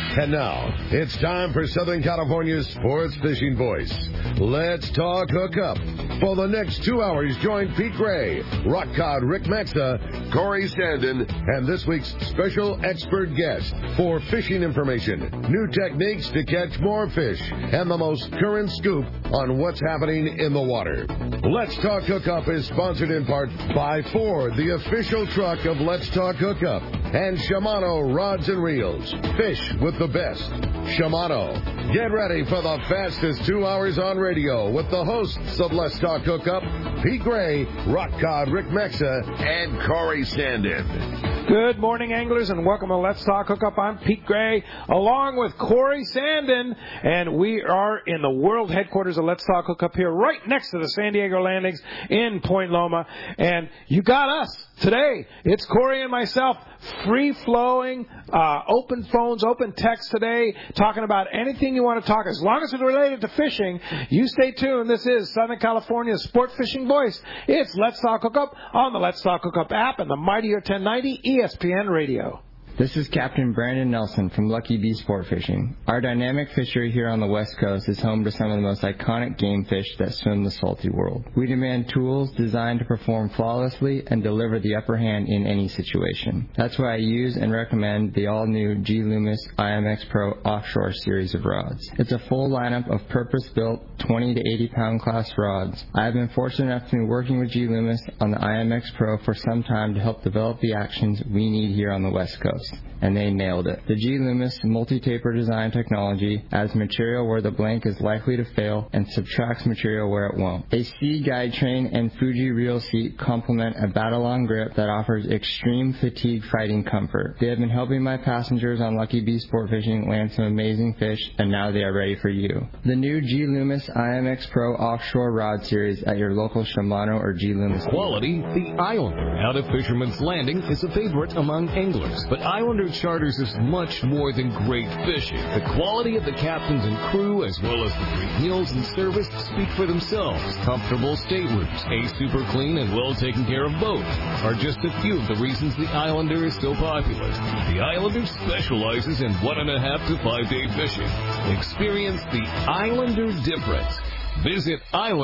And now, it's time for Southern California's sports fishing voice. Let's talk hookup. For the next 2 hours, join Pete Gray, Rock Cod Rick Maxa, Corey Sandin, and this week's special expert guest for fishing information, new techniques to catch more fish, and the most current scoop on what's happening in the water. Let's Talk Hookup is sponsored in part by Ford, the official truck of Let's Talk Hookup, and Shimano Rods and Reels. Fish with the best. Shimano. Get ready for the fastest 2 hours on radio with the hosts of Let's Talk Hookup, Pete Gray, Rock Cod Rick Mexa, and Corey Sandin. Good morning, anglers, and welcome to Let's Talk Hookup. I'm Pete Gray, along with Corey Sandin, and we are in the world headquarters of Let's Talk Hookup here, right next to the San Diego Landings in Point Loma. And you got us today. It's Corey and myself, free-flowing, open phones, open text today, talking about anything you want to talk. As long as it's related to fishing, you stay tuned. This is Southern California's sport fishing voice. It's Let's Talk Hookup on the Let's Talk Hookup app and the Mightier 1090 ESPN Radio. This is Captain Brandon Nelson from Lucky Bee Sport Fishing. Our dynamic fishery here on the West Coast is home to some of the most iconic game fish that swim the salty world. We demand tools designed to perform flawlessly and deliver the upper hand in any situation. That's why I use and recommend the all-new G. Loomis IMX Pro Offshore series of rods. It's a full lineup of purpose-built 20 to 80 pound class rods. I have been fortunate enough to be working with G. Loomis on the IMX Pro for some time to help develop the actions we need here on the West Coast. And they nailed it. The G. Loomis multi-taper design technology adds material where the blank is likely to fail and subtracts material where it won't. A C guide train and Fuji reel seat complement a battle-on grip that offers extreme fatigue fighting comfort. They have been helping my passengers on Lucky Bee Sport Fishing land some amazing fish, and now they are ready for you. The new G. Loomis IMX Pro Offshore Rod Series at your local Shimano or G. Loomis. Quality, the Islander out of Fisherman's Landing is a favorite among anglers, but Islander Charters is much more than great fishing. The quality of the captains and crew, as well as the great meals and service, speak for themselves. Comfortable staterooms, a super clean and well taken care of boat are just a few of the reasons the Islander is so popular. The Islander specializes in 1.5 to 5 day fishing. Experience the Islander difference. Visit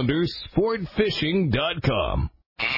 IslanderSportFishing.com.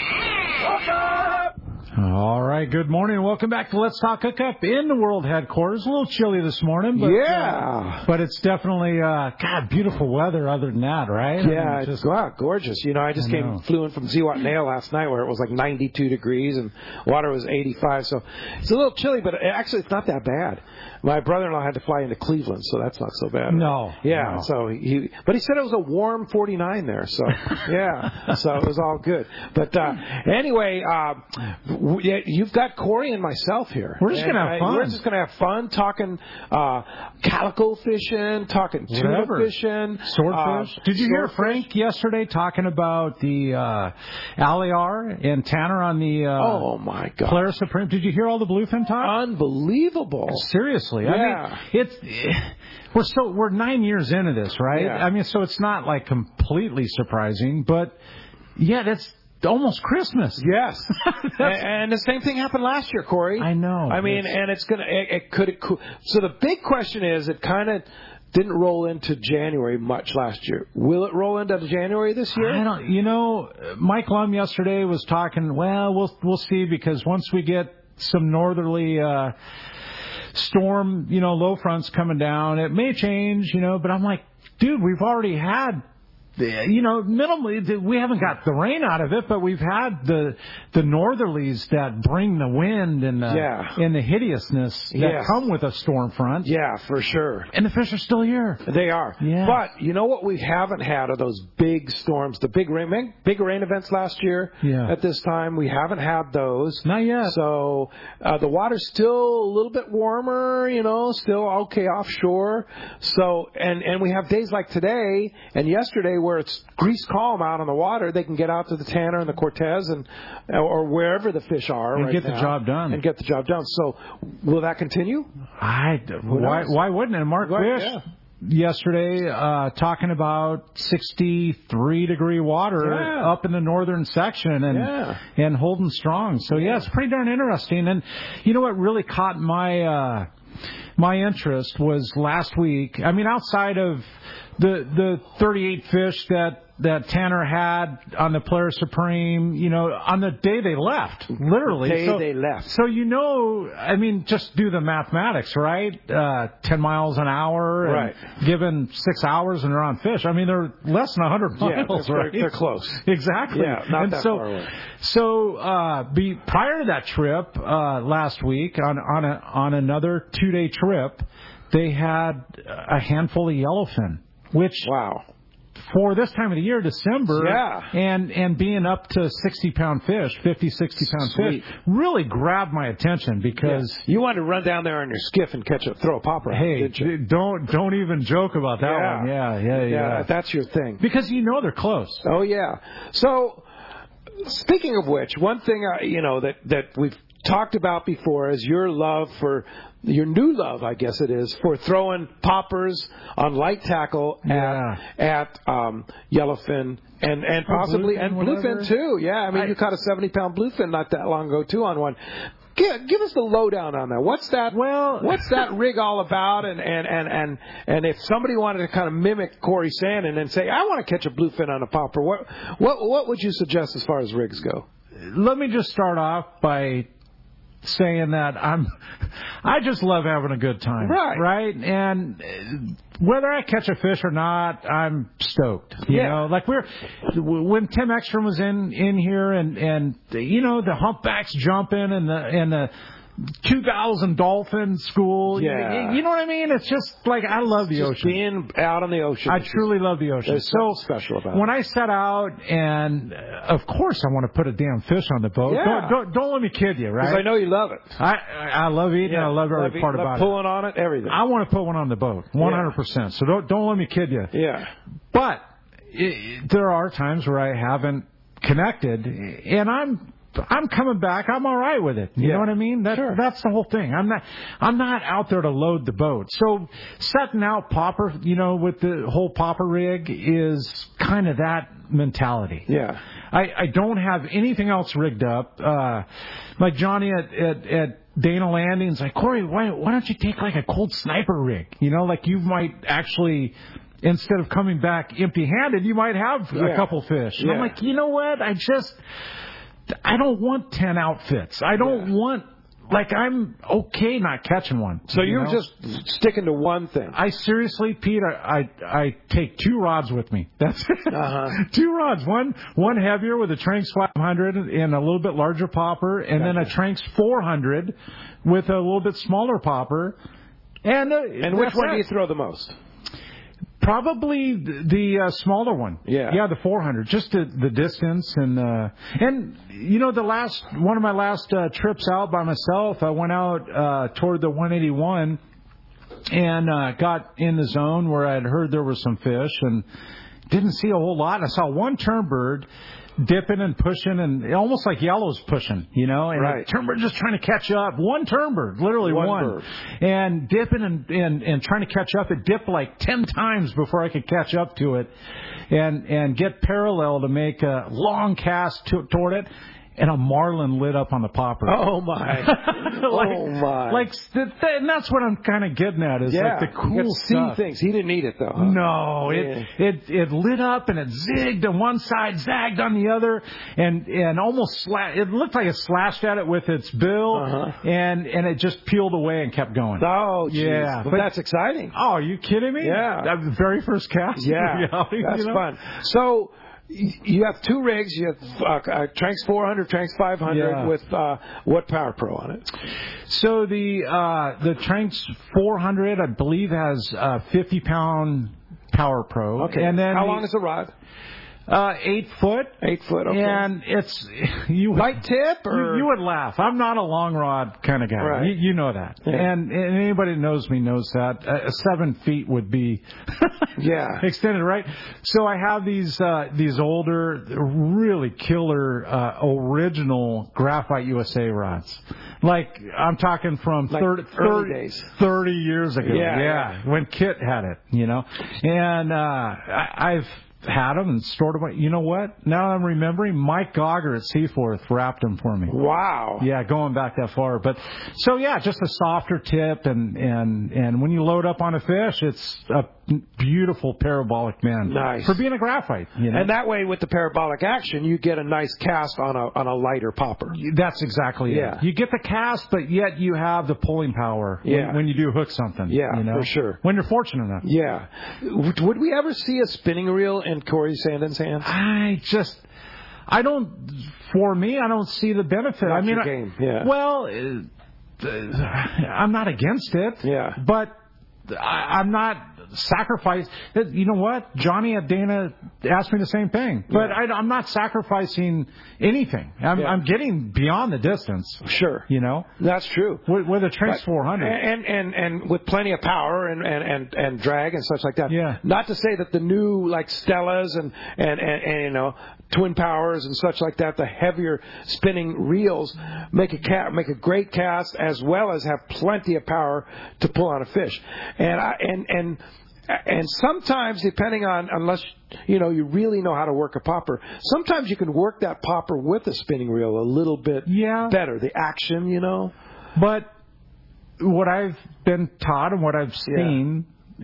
All right, good morning. Welcome back to Let's Talk Hookup in the world headquarters. A little chilly this morning, but but it's definitely beautiful weather other than that, right? Yeah, I mean, it's gorgeous. You know, I just flew in from Zihuatanejo last night where it was like 92 degrees and water was 85, so it's a little chilly, but actually it's not that bad. My brother-in-law had to fly into Cleveland, so that's not so bad. No. Yeah, no. so he said it was a warm 49 there, so yeah, so it was all good. But anyway, you've got Corey and myself here. We're just gonna have fun. We're just gonna have fun talking calico fishing, talking tuna fishing, swordfish. Did you hear Frank yesterday talking about the Alear and Tanner on the oh my God, Polaris Supreme? Did you hear all the bluefin talk? Unbelievable. Seriously. Yeah. I mean, we're 9 years into this, right? Yeah. I mean, so it's not like completely surprising, but yeah, that's almost Christmas. Yes. and the same thing happened last year, Corey. I know. I mean, and it's going to, so the big question is, it kind of didn't roll into January much last year. Will it roll into January this year? I don't, Mike Lum yesterday was talking, well, we'll see, because once we get some northerly, storm, low fronts coming down, it may change, but I'm like, dude, we've already had, minimally, we haven't got the rain out of it, but we've had the northerlies that bring the wind and the hideousness that come with a storm front. Yeah, for sure. And the fish are still here. They are. Yeah. But you know what we haven't had are those big storms, the big rain events last year. Yeah. At this time, we haven't had those. Not yet. So the water's still a little bit warmer, still okay offshore. So and we have days like today and yesterday where it's grease calm out on the water. They can get out to the Tanner and the Cortez or wherever the fish are and right get now, the job done. And get the job done. So will that continue? Why wouldn't it? Mark Fish yesterday talking about 63-degree water up in the northern section and holding strong. So, it's pretty darn interesting. And you know what really caught my my interest was last week. I mean, outside of the 38 fish that Tanner had on the Polaris Supreme, on the day they left, literally. They left. So, I mean, just do the mathematics, right? 10 miles an hour, and right. Given 6 hours and they're on fish. I mean, they're less than 100 miles, right? They're close. Exactly. Yeah, not that far away. So, prior to that trip, last week, on another 2-day trip, they had a handful of yellowfin, which, wow, for this time of the year, December, and being up to 60-pound fish, 50, 60-pound fish, really grabbed my attention because you wanted to run down there on your skiff and throw a popper. Hey, didn't you? don't even joke about that one. Yeah. That's your thing because they're close. Oh yeah. So, speaking of which, one thing that we've talked about before is your new love, I guess it is, for throwing poppers on light tackle at yellowfin and possibly bluefin too. Yeah, I mean, you caught a 70-pound bluefin not that long ago too on one. Give us the lowdown on that. What's that rig all about? And if somebody wanted to kind of mimic Corey Sandin and say, I want to catch a bluefin on a popper, what would you suggest as far as rigs go? Let me just start off by saying that I just love having a good time, right? And whether I catch a fish or not, I'm stoked. You know, like when Tim Ekstrom was in here, and the humpbacks jumping and the 2,000 dolphin school. Yeah. You know what I mean? It's just like, I love the ocean. Being out on the ocean. I truly love the ocean. There's something special about it. When I set out, and of course I want to put a damn fish on the boat. Yeah. Don't let me kid you, right? Because I know you love it. I love eating. I love every part about it. Pulling on it, everything. I want to put one on the boat, 100%. So don't let me kid you. Yeah. But there are times where I haven't connected, and I'm coming back. I'm all right with it. You know what I mean? That's the whole thing. I'm not out there to load the boat. So setting out popper, with the whole popper rig is kind of that mentality. Yeah. I don't have anything else rigged up. Like Johnny at Dana Landing's like, Corey, why don't you take like a cold sniper rig? Like you might actually, instead of coming back empty-handed, you might have a couple fish. And I'm like, you know what? I don't want 10 outfits. I don't want, I'm okay not catching one. So you're just sticking to one thing. I seriously, Pete, I take 2 rods with me. That's it. 2 rods. One heavier with a Tranx 500 and a little bit larger popper, and then a Tranx 400 with a little bit smaller popper. And which one do you throw the most? Probably the smaller one. Yeah, the 400. Just the distance and one of my last trips out by myself, I went out toward the 181 and got in the zone where I'd heard there was some fish and didn't see a whole lot. I saw one turnbird dipping and pushing, and almost like yellow's pushing, and the turnbird just trying to catch up. One turnbird, literally one. And dipping and trying to catch up. It dipped like 10 times before I could catch up to it and get parallel to make a long cast toward it. And a marlin lit up on the popper. Oh my! And that's what I'm kind of getting at is like the cool stuff. See things. He didn't eat it though. Huh? No, it lit up and it zigged on one side, zagged on the other, and almost it looked like it slashed at it with its bill, and it just peeled away and kept going. Oh, geez. Yeah, but that's exciting. Oh, are you kidding me? Yeah, that was the very first cast. Yeah, that's fun. So. You have 2 rigs. You have Tranx 400, Tranx 500 with what Power Pro on it? So the Tranx 400, I believe, has 50-pound Power Pro. Okay. And then how long is the rod? 8 foot. 8 foot, okay. And it's light tip, or you would laugh. I'm not a long rod kind of guy. Right. You know that. Yeah. And anybody that knows me knows that. 7 feet would be extended, right? So I have these older, really killer original Graphite USA rods. Like I'm talking from like 30 years ago. Yeah, when Kit had it, And I've had them and stored them. You know what? Now I'm remembering, Mike Gogger at Seaforth wrapped them for me. Wow. Yeah, going back that far. But so yeah, just a softer tip, and when you load up on a fish, it's a beautiful parabolic bend. Nice. For being a graphite, you know. And that way, with the parabolic action, you get a nice cast on a lighter popper. That's exactly it. You get the cast, but yet you have the pulling power when you do hook something. Yeah, you know? for sure. When you're fortunate enough. Yeah. Would we ever see a spinning reel in Corey Sandin's hands? I don't see the benefit. Not I mean, your game. Yeah. Well, I'm not against it. Yeah. But I'm not sacrificing. You know what? Johnny at Dana asked me the same thing. But I'm not sacrificing anything. I'm getting beyond the distance. Sure. You know? That's true. With a Trace 400. And with plenty of power and drag and such like that. Yeah. Not to say that the new, like, Stellas and you know, Twin Powers and such like that, the heavier spinning reels make a great cast as well as have plenty of power to pull on a fish. And sometimes, depending on, unless you know you really know how to work a popper, sometimes you can work that popper with a spinning reel a little bit better. The action, you know. But what I've been taught and what I've seen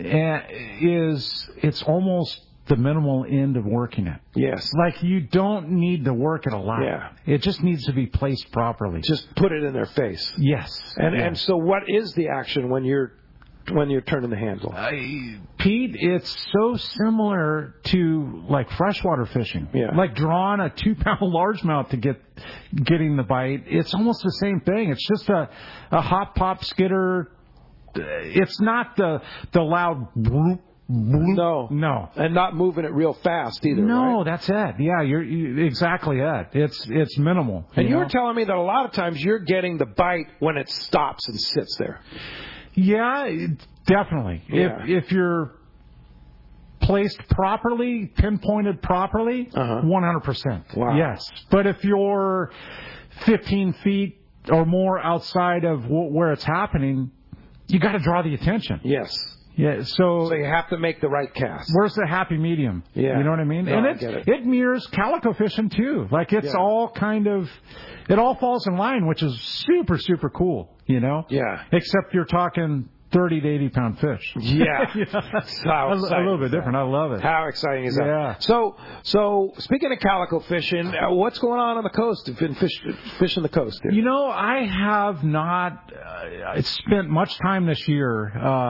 is it's almost the minimal end of working it. Yes. Like, you don't need to work it a lot. Yeah. It just needs to be placed properly. Just put it in their face. Yes. And so what is the action when you're turning the handle? Pete, it's so similar to, like, freshwater fishing. Yeah. Like drawing a 2-pound largemouth to getting the bite. It's almost the same thing. It's just a hop, pop, skitter. It's not the loud bloop. No. And not moving it real fast either. No, right? That's it. Yeah, you're exactly it. It's minimal. And you were telling me that a lot of times you're getting the bite when it stops and sits there. Yeah, definitely. Yeah. If you're placed properly, pinpointed properly, 100%. Wow. Yes. But if you're 15 feet or more outside of where it's happening, you got to draw the attention. Yes. Yeah, so you have to make the right cast. Where's the happy medium? Yeah. You know what I mean? No, and I get it. It mirrors calico fishing too. Like, it's all kind of, it all falls in line, which is super, super cool, you know? Yeah. Except you're talking 30 to 80 pound fish. Yeah. A little bit different. I love it. How exciting is that? Yeah. So speaking of calico fishing, what's going on the coast? You've been fishing the coast here. You know, I have not spent much time this year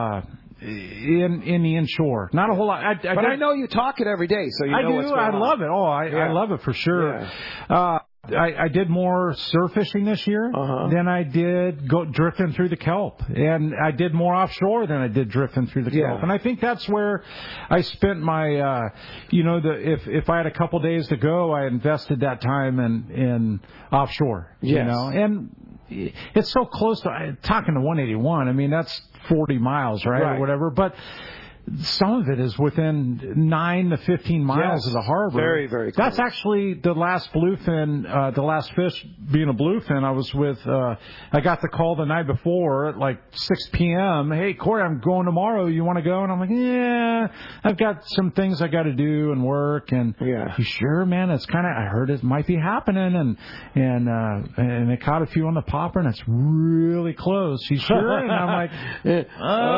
in the inshore. Not a whole lot. I know you talk it every day, so you know what's going on. I love it. I love it for sure. Yeah. I did more surf fishing this year than I did go drifting through the kelp, and I did more offshore than I did drifting through the kelp. And I think that's where I spent my, if I had a couple days to go, I invested that time in offshore. Yes. You know, and it's so close to talking to 181. I mean, that's 40 miles, right? Or whatever, but some of it is within 9 to 15 miles of the harbor. Very, very close. That's actually the last bluefin, the last fish being a bluefin. I was with, I got the call the night before at like 6 p.m. Hey, Corey, I'm going tomorrow. You want to go? And I'm like, yeah, I've got some things I got to do and work. And you sure, man? It's kind of, I heard it might be happening. And it caught a few on the popper, and it's really close. You sure? And I'm like, okay,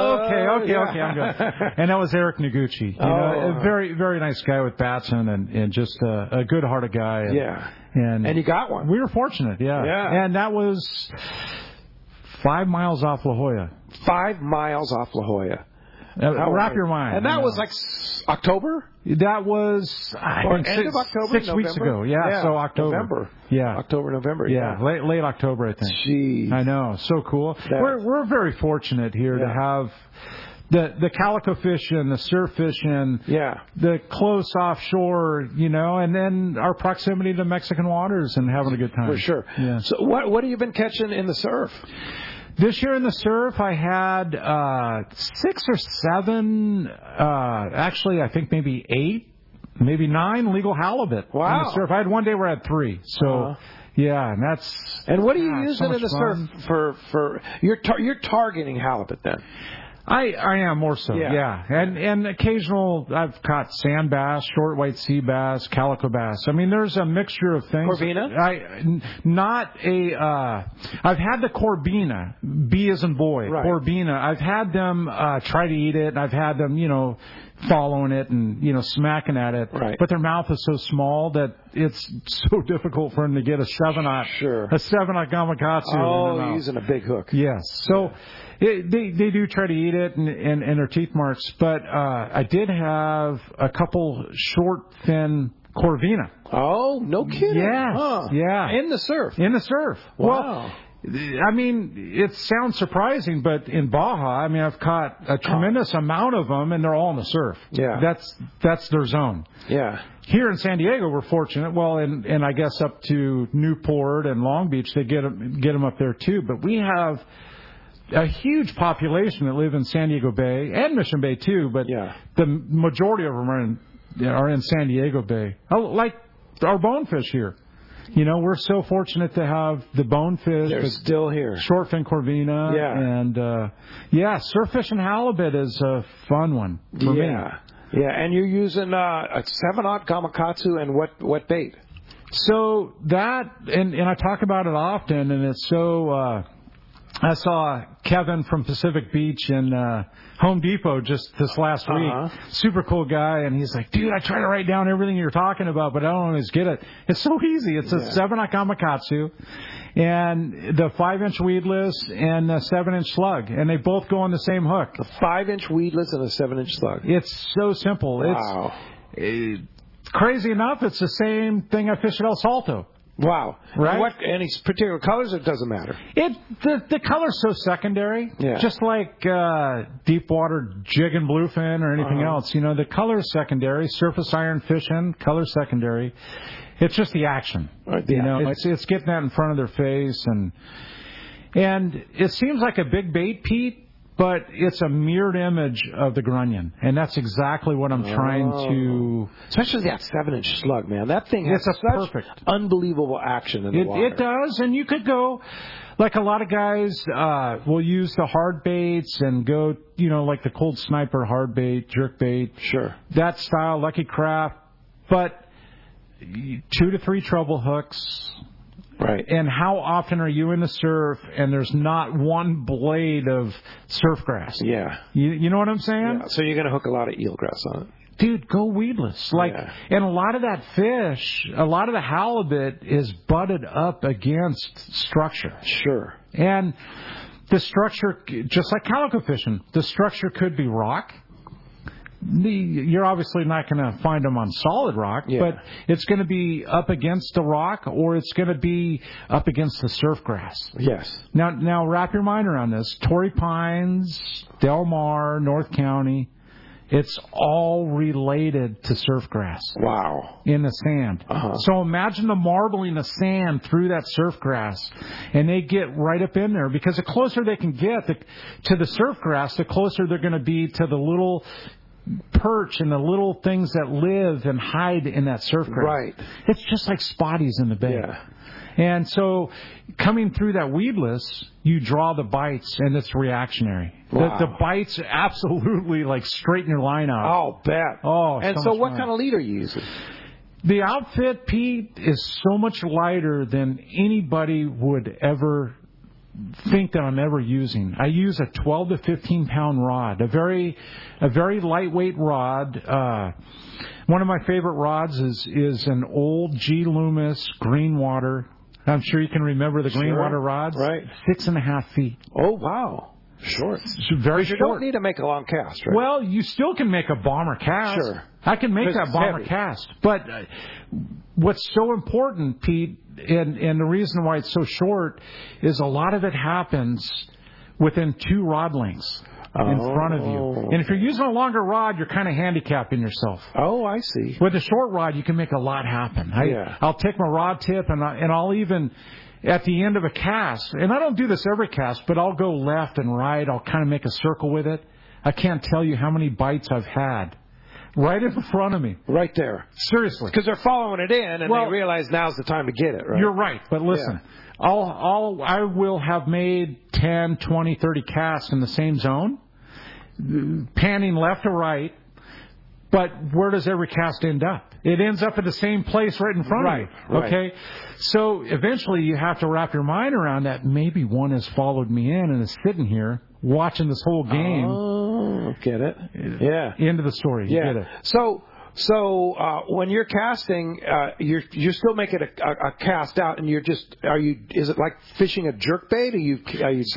I'm good. And that was Eric Noguchi. You know, a very, very nice guy with Batson and just a good-hearted guy. And you got one. We were fortunate, yeah. And that was 5 miles off La Jolla. 5 miles off La Jolla. Wrap your mind. And that was like October? That was end of October, 6 weeks ago. Yeah, so October. November. Yeah. October, November. Yeah, late October, I think. Jeez. I know. So cool. We're very fortunate here to have the calico fishing, the surf fishing, the close offshore, you know, and then our proximity to Mexican waters and having a good time. For sure. Yeah. So what have you been catching in the surf? This year in the surf, I had 6 or 7, actually I think maybe 8, maybe 9 legal halibut in the surf. I had one day where I had 3. So... Yeah, and that's... And what are you using in the surf for you're targeting halibut then? I am more so, yeah. And occasional, I've caught sand bass, short white sea bass, calico bass. I mean, there's a mixture of things. Corvina? I've had the Corvina, B as in boy, right. Corvina. I've had them try to eat it, and I've had them, following it and, smacking at it. Right. But their mouth is so small that it's so difficult for them to get a 7-aught. Sure. A 7-aught gamakatsu. Oh, using a big hook. Yes. So they do try to eat it and their teeth marks. But I did have a couple short, thin Corvina. Oh, no kidding. Yes. Huh. Yeah. In the surf. Wow. Well, I mean, it sounds surprising, but in Baja, I've caught a tremendous amount of them, and they're all in the surf. Yeah. That's their zone. Yeah. Here in San Diego, we're fortunate. Well, and I guess up to Newport and Long Beach, they get them up there too. But we have a huge population that live in San Diego Bay and Mission Bay too. But the majority of them are in San Diego Bay, like our bonefish here. We're so fortunate to have the bonefish. They're still here. Shortfin Corvina. Yeah. And, surf fishing halibut is a fun one for me. Yeah. And you're using a 7-aught gamakatsu and what bait? So that, and I talk about it often, and it's so, I saw Kevin from Pacific Beach in Home Depot just this last week. Super cool guy, and he's like, dude, I try to write down everything you're talking about, but I don't always get it. It's so easy. It's a 7-aught gamakatsu, and the 5-inch weedless and the 7-inch slug, and they both go on the same hook. A 5-inch weedless and a 7-inch slug. It's so simple. Wow. It's crazy enough, it's the same thing I fish at El Salto. Wow. Right? What, any particular colors, or it doesn't matter? The color's so secondary. Yeah. Just like deep water jig and bluefin or anything else. The color's secondary. Surface iron fishing, color's secondary. It's just the action. It's getting that in front of their face, and it seems like a big bait, Pete, but it's a mirrored image of the grunion, and that's exactly what I'm trying to. Especially that 7-inch slug, man. That thing has such unbelievable action in the water. It does, and you could go, like a lot of guys will use the hard baits and go, like the Cold Sniper hard bait, jerk bait. Sure. That style, Lucky Craft, but 2 to 3 treble hooks. Right. And how often are you in the surf and there's not one blade of surf grass? Yeah. You know what I'm saying? Yeah. So you're going to hook a lot of eelgrass on it. Dude, go weedless. And a lot of that fish, a lot of the halibut is butted up against structure. Sure. And the structure, just like calico fishing, the structure could be rock. You're obviously not going to find them on solid rock, but it's going to be up against the rock, or it's going to be up against the surf grass. Yes. Now wrap your mind around this. Torrey Pines, Del Mar, North County, it's all related to surf grass. Wow. In the sand. So imagine the marbling of sand through that surf grass, and they get right up in there, because the closer they can get to the surf grass, the closer they're going to be to the little perch and the little things that live and hide in that surf grass. Right. It's just like spotties in the bay. Yeah. And so coming through that weedless, you draw the bites, and it's reactionary. Wow. The bites absolutely straighten your line out. Oh, bet. Oh, and so what kind of lead are you using? The outfit, Pete, is so much lighter than anybody would ever think that I'm ever using. I use a 12 to 15 pound rod, a very lightweight rod. One of my favorite rods is an old G. Loomis Greenwater. I'm sure you can remember the Greenwater rods. Right. 6.5 feet. Oh, wow. Short. Very short. You don't need to make a long cast, right? Well, you still can make a bomber cast. Sure. I can make that bomber cast. But what's so important, Pete, and the reason why it's so short, is a lot of it happens within 2 rod lengths in front of you. And if you're using a longer rod, you're kind of handicapping yourself. Oh, I see. With a short rod, you can make a lot happen. I'll take my rod tip, and I'll even, at the end of a cast, and I don't do this every cast, but I'll go left and right. I'll kind of make a circle with it. I can't tell you how many bites I've had right in front of me. Right there. Seriously. Because they're following it in, and they realize now's the time to get it, right? You're right. But listen, I will have made 10, 20, 30 casts in the same zone, panning left to right. But where does every cast end up? It ends up at the same place right in front of you. Right. Okay? So eventually you have to wrap your mind around that. Maybe one has followed me in and is sitting here watching this whole game. Oh, get it? Yeah. End of the story. You Yeah. get it. So when you're casting, you're still making a cast out, and is it like fishing a jerkbait? Are you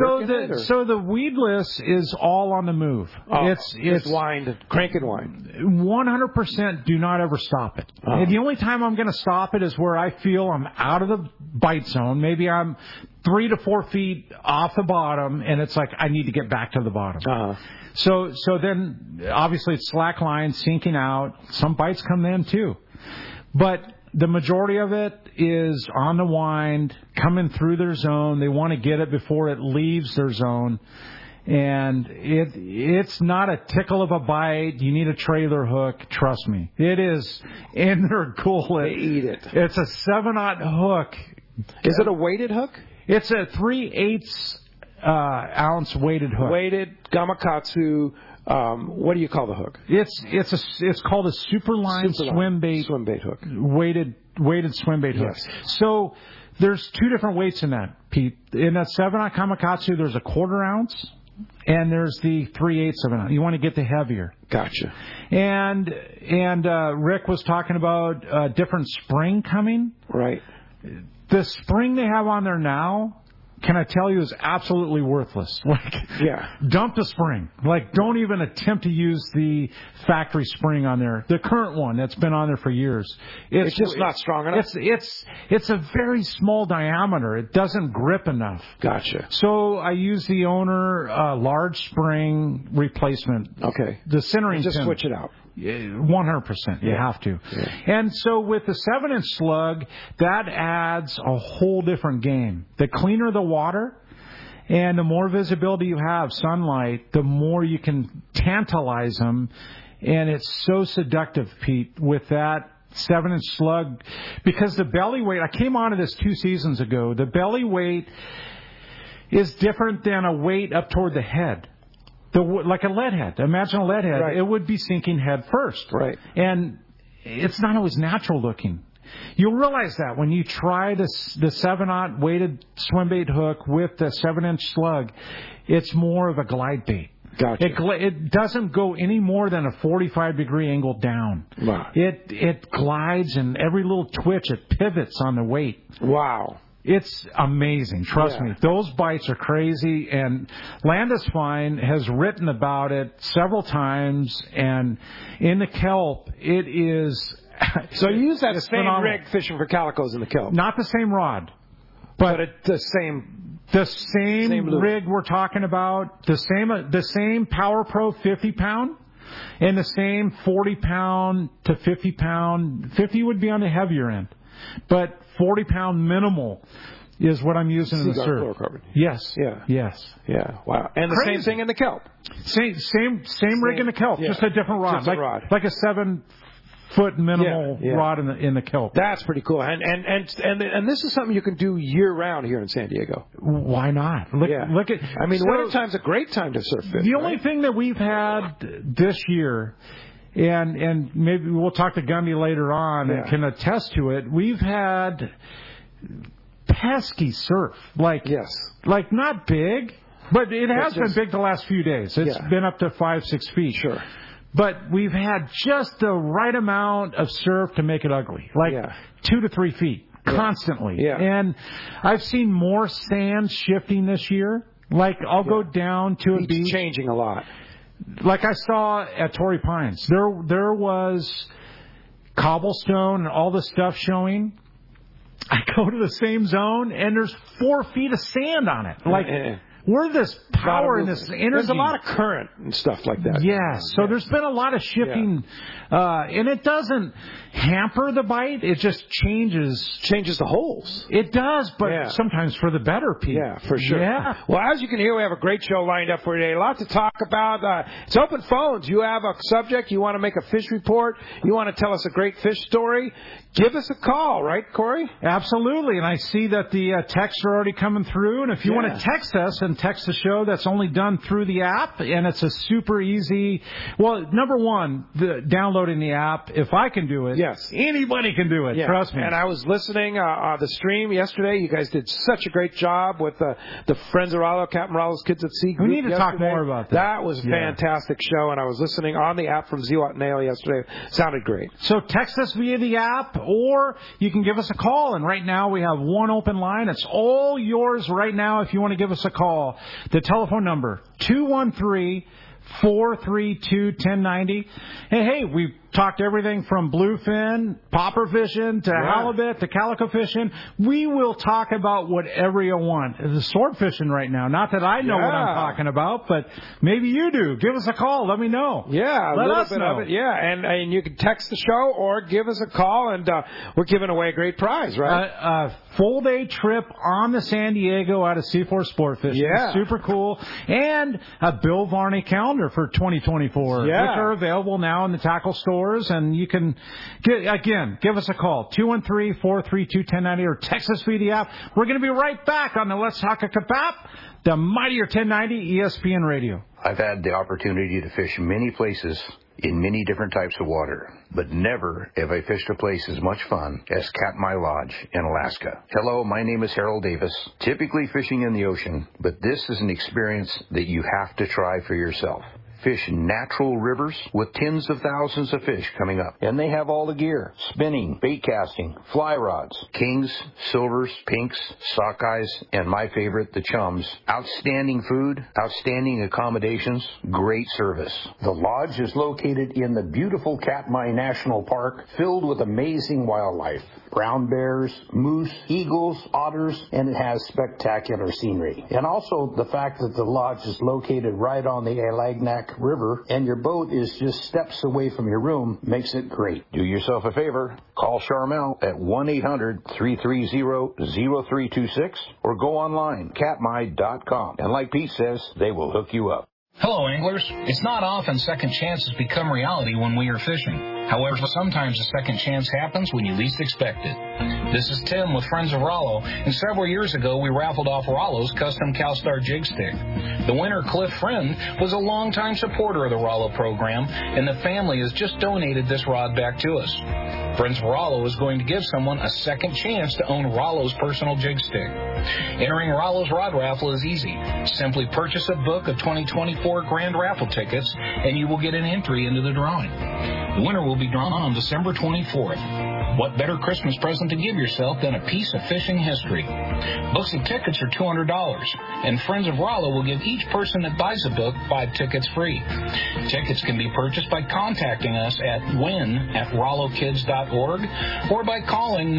So the weedless is all on the move. It's wind, crank and wind. 100% do not ever stop it. And the only time I'm going to stop it is where I feel I'm out of the bite zone. Maybe I'm 3 to 4 feet off the bottom, and it's like I need to get back to the bottom. So then, obviously, it's slack line, sinking out. Some bites come in, too. But the majority of it is on the wind, coming through their zone. They want to get it before it leaves their zone. And it's not a tickle of a bite. You need a trailer hook. Trust me. It is in their gullet. They eat it. It's a 7/0 hook. Is it a weighted hook? It's a 3/8 ounce weighted hook. Weighted Gamakatsu. What do you call the hook? It's called a Superline swim bait hook. Weighted swim bait hook. Yes. So there's 2 different weights in that, Pete. In that 7/0 Gamakatsu, there's a 1/4 ounce, and there's the 3/8 of an ounce. You want to get the heavier. Gotcha. And Rick was talking about different spring coming. Right. The spring they have on there now, can I tell you, is absolutely worthless. Dump the spring. Don't even attempt to use the factory spring on there. The current one that's been on there for years. It's just not strong enough. It's a very small diameter. It doesn't grip enough. Gotcha. So I use the Owner large spring replacement. Okay. The centering just pin. switch it out. 100%. You have to. Yeah. And so with the 7-inch slug, that adds a whole different game. The cleaner the water and the more visibility you have, sunlight, the more you can tantalize them. And it's so seductive, Pete, with that 7-inch slug. Because the belly weight, I came onto this 2 seasons ago, the belly weight is different than a weight up toward the head. Like a lead head. Imagine a lead head. Right. It would be sinking head first. Right. And it's not always natural looking. You'll realize that when you try the 7/0 weighted swim bait hook with the 7-inch slug, it's more of a glide bait. Gotcha. It doesn't go any more than a 45-degree angle down. Wow. It glides, and every little twitch, it pivots on the weight. Wow. It's amazing. Trust me. Those bites are crazy. And Landis-Fine has written about it several times. And in the kelp, it is... So you use that same phenomenal rig fishing for calicos in the kelp? Not the same rod. But it's the same... The same rig we're talking about, the same Power Pro 50-pound, and the same 40-pound to 50-pound. 50 would be on the heavier end. But 40-pound minimal is what I'm using in the surf. Fluorocarbon. Yes. Yeah. Yes. Yeah. Wow. And the same thing in the kelp. Same rig in the kelp, just a different rod. Like a 7-foot minimal rod in the kelp. That's pretty cool. And this is something you can do year round here in San Diego. Why not? Look at. I mean, wintertime's a great time to surf fish. The only thing that we've had this year. And maybe we'll talk to Gumby later on and can attest to it. We've had pesky surf. Like not big, but it has been big the last few days. It's been up to 5-6 feet. Sure. But we've had just the right amount of surf to make it ugly. 2 to 3 feet constantly. Yeah. And I've seen more sand shifting this year. I'll go down to a beach. It's changing a lot. Like I saw at Torrey Pines, there was cobblestone and all this stuff showing. I go to the same zone, and there's 4 feet of sand on it. Where this power and this energy. There's a lot of current and stuff like that. Yes. So there's been a lot of shifting, and it doesn't hamper the bite. It just changes the holes. It does, but sometimes for the better, Pete. Yeah, for sure. Yeah. Well, as you can hear, we have a great show lined up for today. A lot to talk about. It's open phones. You have a subject, you want to make a fish report, you want to tell us a great fish story, give us a call, right, Corey? Absolutely. And I see that the texts are already coming through, and if you want to text us, and text the show. That's only done through the app, and it's a super easy. Well, number one, downloading the app. If I can do it, yes, anybody can do it. Yeah. Trust me. And I was listening the stream yesterday. You guys did such a great job with the Friends of Rollo, Captain Rollo's Kids at Sea group. We need to talk more about that. That was a fantastic show, and I was listening on the app from Zewat Nail yesterday. Sounded great. So text us via the app, or you can give us a call. And right now we have one open line. It's all yours right now if you want to give us a call. The telephone number, 213-432-1090. And hey, we've talked everything from bluefin, popper fishing, to halibut, to calico fishing. We will talk about whatever you want. The sword fishing right now. Not that I know what I'm talking about, but maybe you do. Give us a call. Let me know. Yeah, let us bit know. Of it. Yeah, and you can text the show or give us a call, and we're giving away a great prize, right? A full-day trip on the San Diego out of C4 Sport Fishing. Yeah. Super cool. And a Bill Varney calendar for 2024, which are available now in the tackle stores. And you can, give us a call, 213-432-1090, or text us via the app. We're going to be right back on the Let's Talk Hookup app, the mightier 1090 ESPN Radio. I've had the opportunity to fish many places in many different types of water, but never have I fished a place as much fun as Katmai Lodge in Alaska. Hello, my name is Harold Davis, typically fishing in the ocean, but this is an experience that you have to try for yourself. Fish natural rivers with tens of thousands of fish coming up. And they have all the gear. Spinning, bait casting, fly rods, kings, silvers, pinks, sockeyes, and my favorite, the chums. Outstanding food, outstanding accommodations, great service. The lodge is located in the beautiful Katmai National Park, filled with amazing wildlife. Brown bears, moose, eagles, otters, and it has spectacular scenery. And also the fact that the lodge is located right on the Alagnak River and your boat is just steps away from your room makes it great. Do yourself a favor. Call Charmel at 1-800-330-0326 or go online, katmai.com. And like Pete says, they will hook you up. Hello, anglers. It's not often second chances become reality when we are fishing. However, sometimes a second chance happens when you least expect it. This is Tim with Friends of Rollo, and several years ago we raffled off Rollo's custom CalStar jig stick. The winner, Cliff Friend, was a longtime supporter of the Rollo program, and the family has just donated this rod back to us. Friends of Rollo is going to give someone a second chance to own Rollo's personal jig stick. Entering Rollo's rod raffle is easy. Simply purchase a book of 2024 grand raffle tickets, and you will get an entry into the drawing. The winner will be drawn on December 24th. What better Christmas present to give yourself than a piece of fishing history? Books and tickets are $200, and Friends of Rollo will give each person that buys a book 5 tickets free. Tickets can be purchased by contacting us at win@rollokids.org or by calling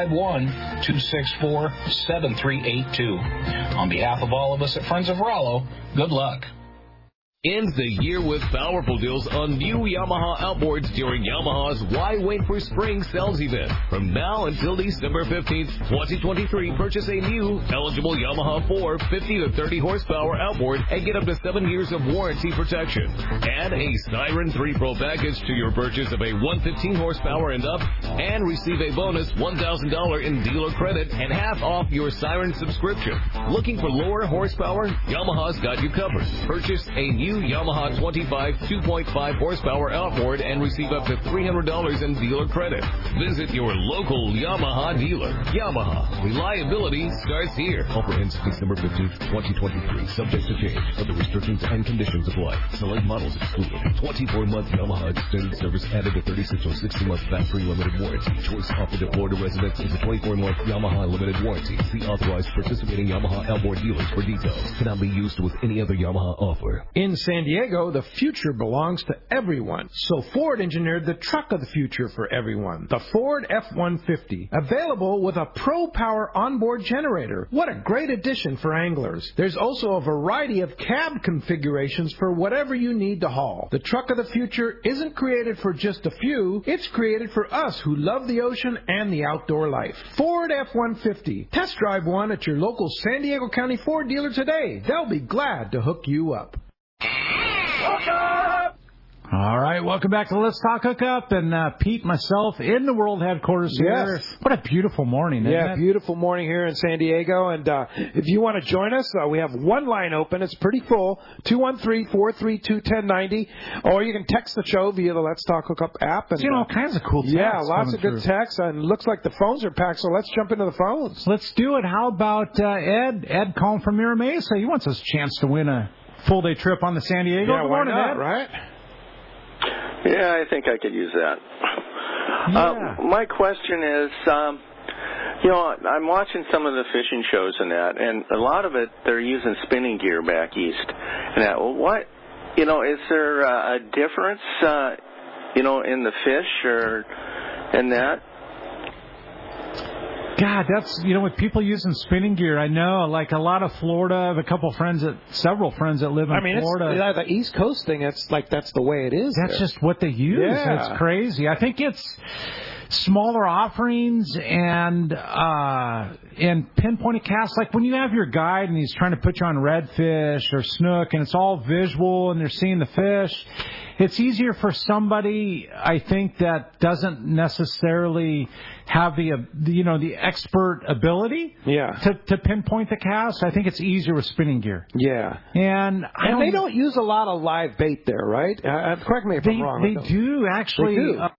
951-264-7382. On behalf of all of us at Friends of Rollo, good luck. End the year with powerful deals on new Yamaha outboards during Yamaha's Why Wait for Spring sales event. From now until December 15th, 2023, purchase a new eligible Yamaha 4 50 to 30 horsepower outboard and get up to 7 years of warranty protection. Add a Siren 3 Pro package to your purchase of a 115 horsepower and up and receive a bonus $1,000 in dealer credit and half off your Siren subscription. Looking for lower horsepower? Yamaha's got you covered. Purchase a new Yamaha 25 2.5 horsepower outboard and receive up to $300 in dealer credit. Visit your local Yamaha dealer. Yamaha, reliability starts here. Offer ends December 15th, 2023. Subject to change. Other restrictions and conditions apply. Select models excluded. 24-month Yamaha extended service added to 36 or 60-month factory limited warranty. Choice offered to Florida residents is a 24-month Yamaha limited warranty. See authorized participating Yamaha outboard dealers for details. Cannot be used with any other Yamaha offer. In San Diego, the future belongs to everyone. So Ford engineered the truck of the future for everyone, the Ford F-150, available with a Pro Power onboard generator. What a great addition for anglers. There's also a variety of cab configurations for whatever you need to haul. The truck of the future isn't created for just a few. It's created for us who love the ocean and the outdoor life. Ford F-150. Test drive one at your local San Diego County Ford dealer today. They'll be glad to hook you up. All right, right, welcome back to Let's Talk Hookup, and Pete, myself, in the world headquarters here. Yes. What a beautiful morning, isn't it? Beautiful morning here in San Diego, and if you want to join us, we have one line open. It's pretty full, 213-432-1090, or you can text the show via the Let's Talk Hookup app. And, all kinds of cool texts. Yeah, lots of good texts, and it looks like the phones are packed, so let's jump into the phones. Let's do it. How about Ed? Ed calling from Mira Mesa. He wants us a chance to win a full-day trip on the San Diego. Yeah, Good why morning, not, Ed. right? Yeah, I think I could use that. Yeah. My question is, I'm watching some of the fishing shows and that, and a lot of it, they're using spinning gear back east. And that, is there a difference, in the fish or in that? God, that's, with people using spinning gear, I know, like a lot of Florida, I have several friends that live in Florida. It's the East Coast thing, that's the way it is. That's just what they use. Yeah. It's crazy. I think it's smaller offerings and pinpointed casts. Like when you have your guide and he's trying to put you on redfish or snook and it's all visual and they're seeing the fish, it's easier for somebody, I think, that doesn't necessarily have the expert ability to pinpoint the cast. I think it's easier with spinning gear. Yeah. And they don't use a lot of live bait there, right? Correct me if I'm wrong. They do, actually. They do.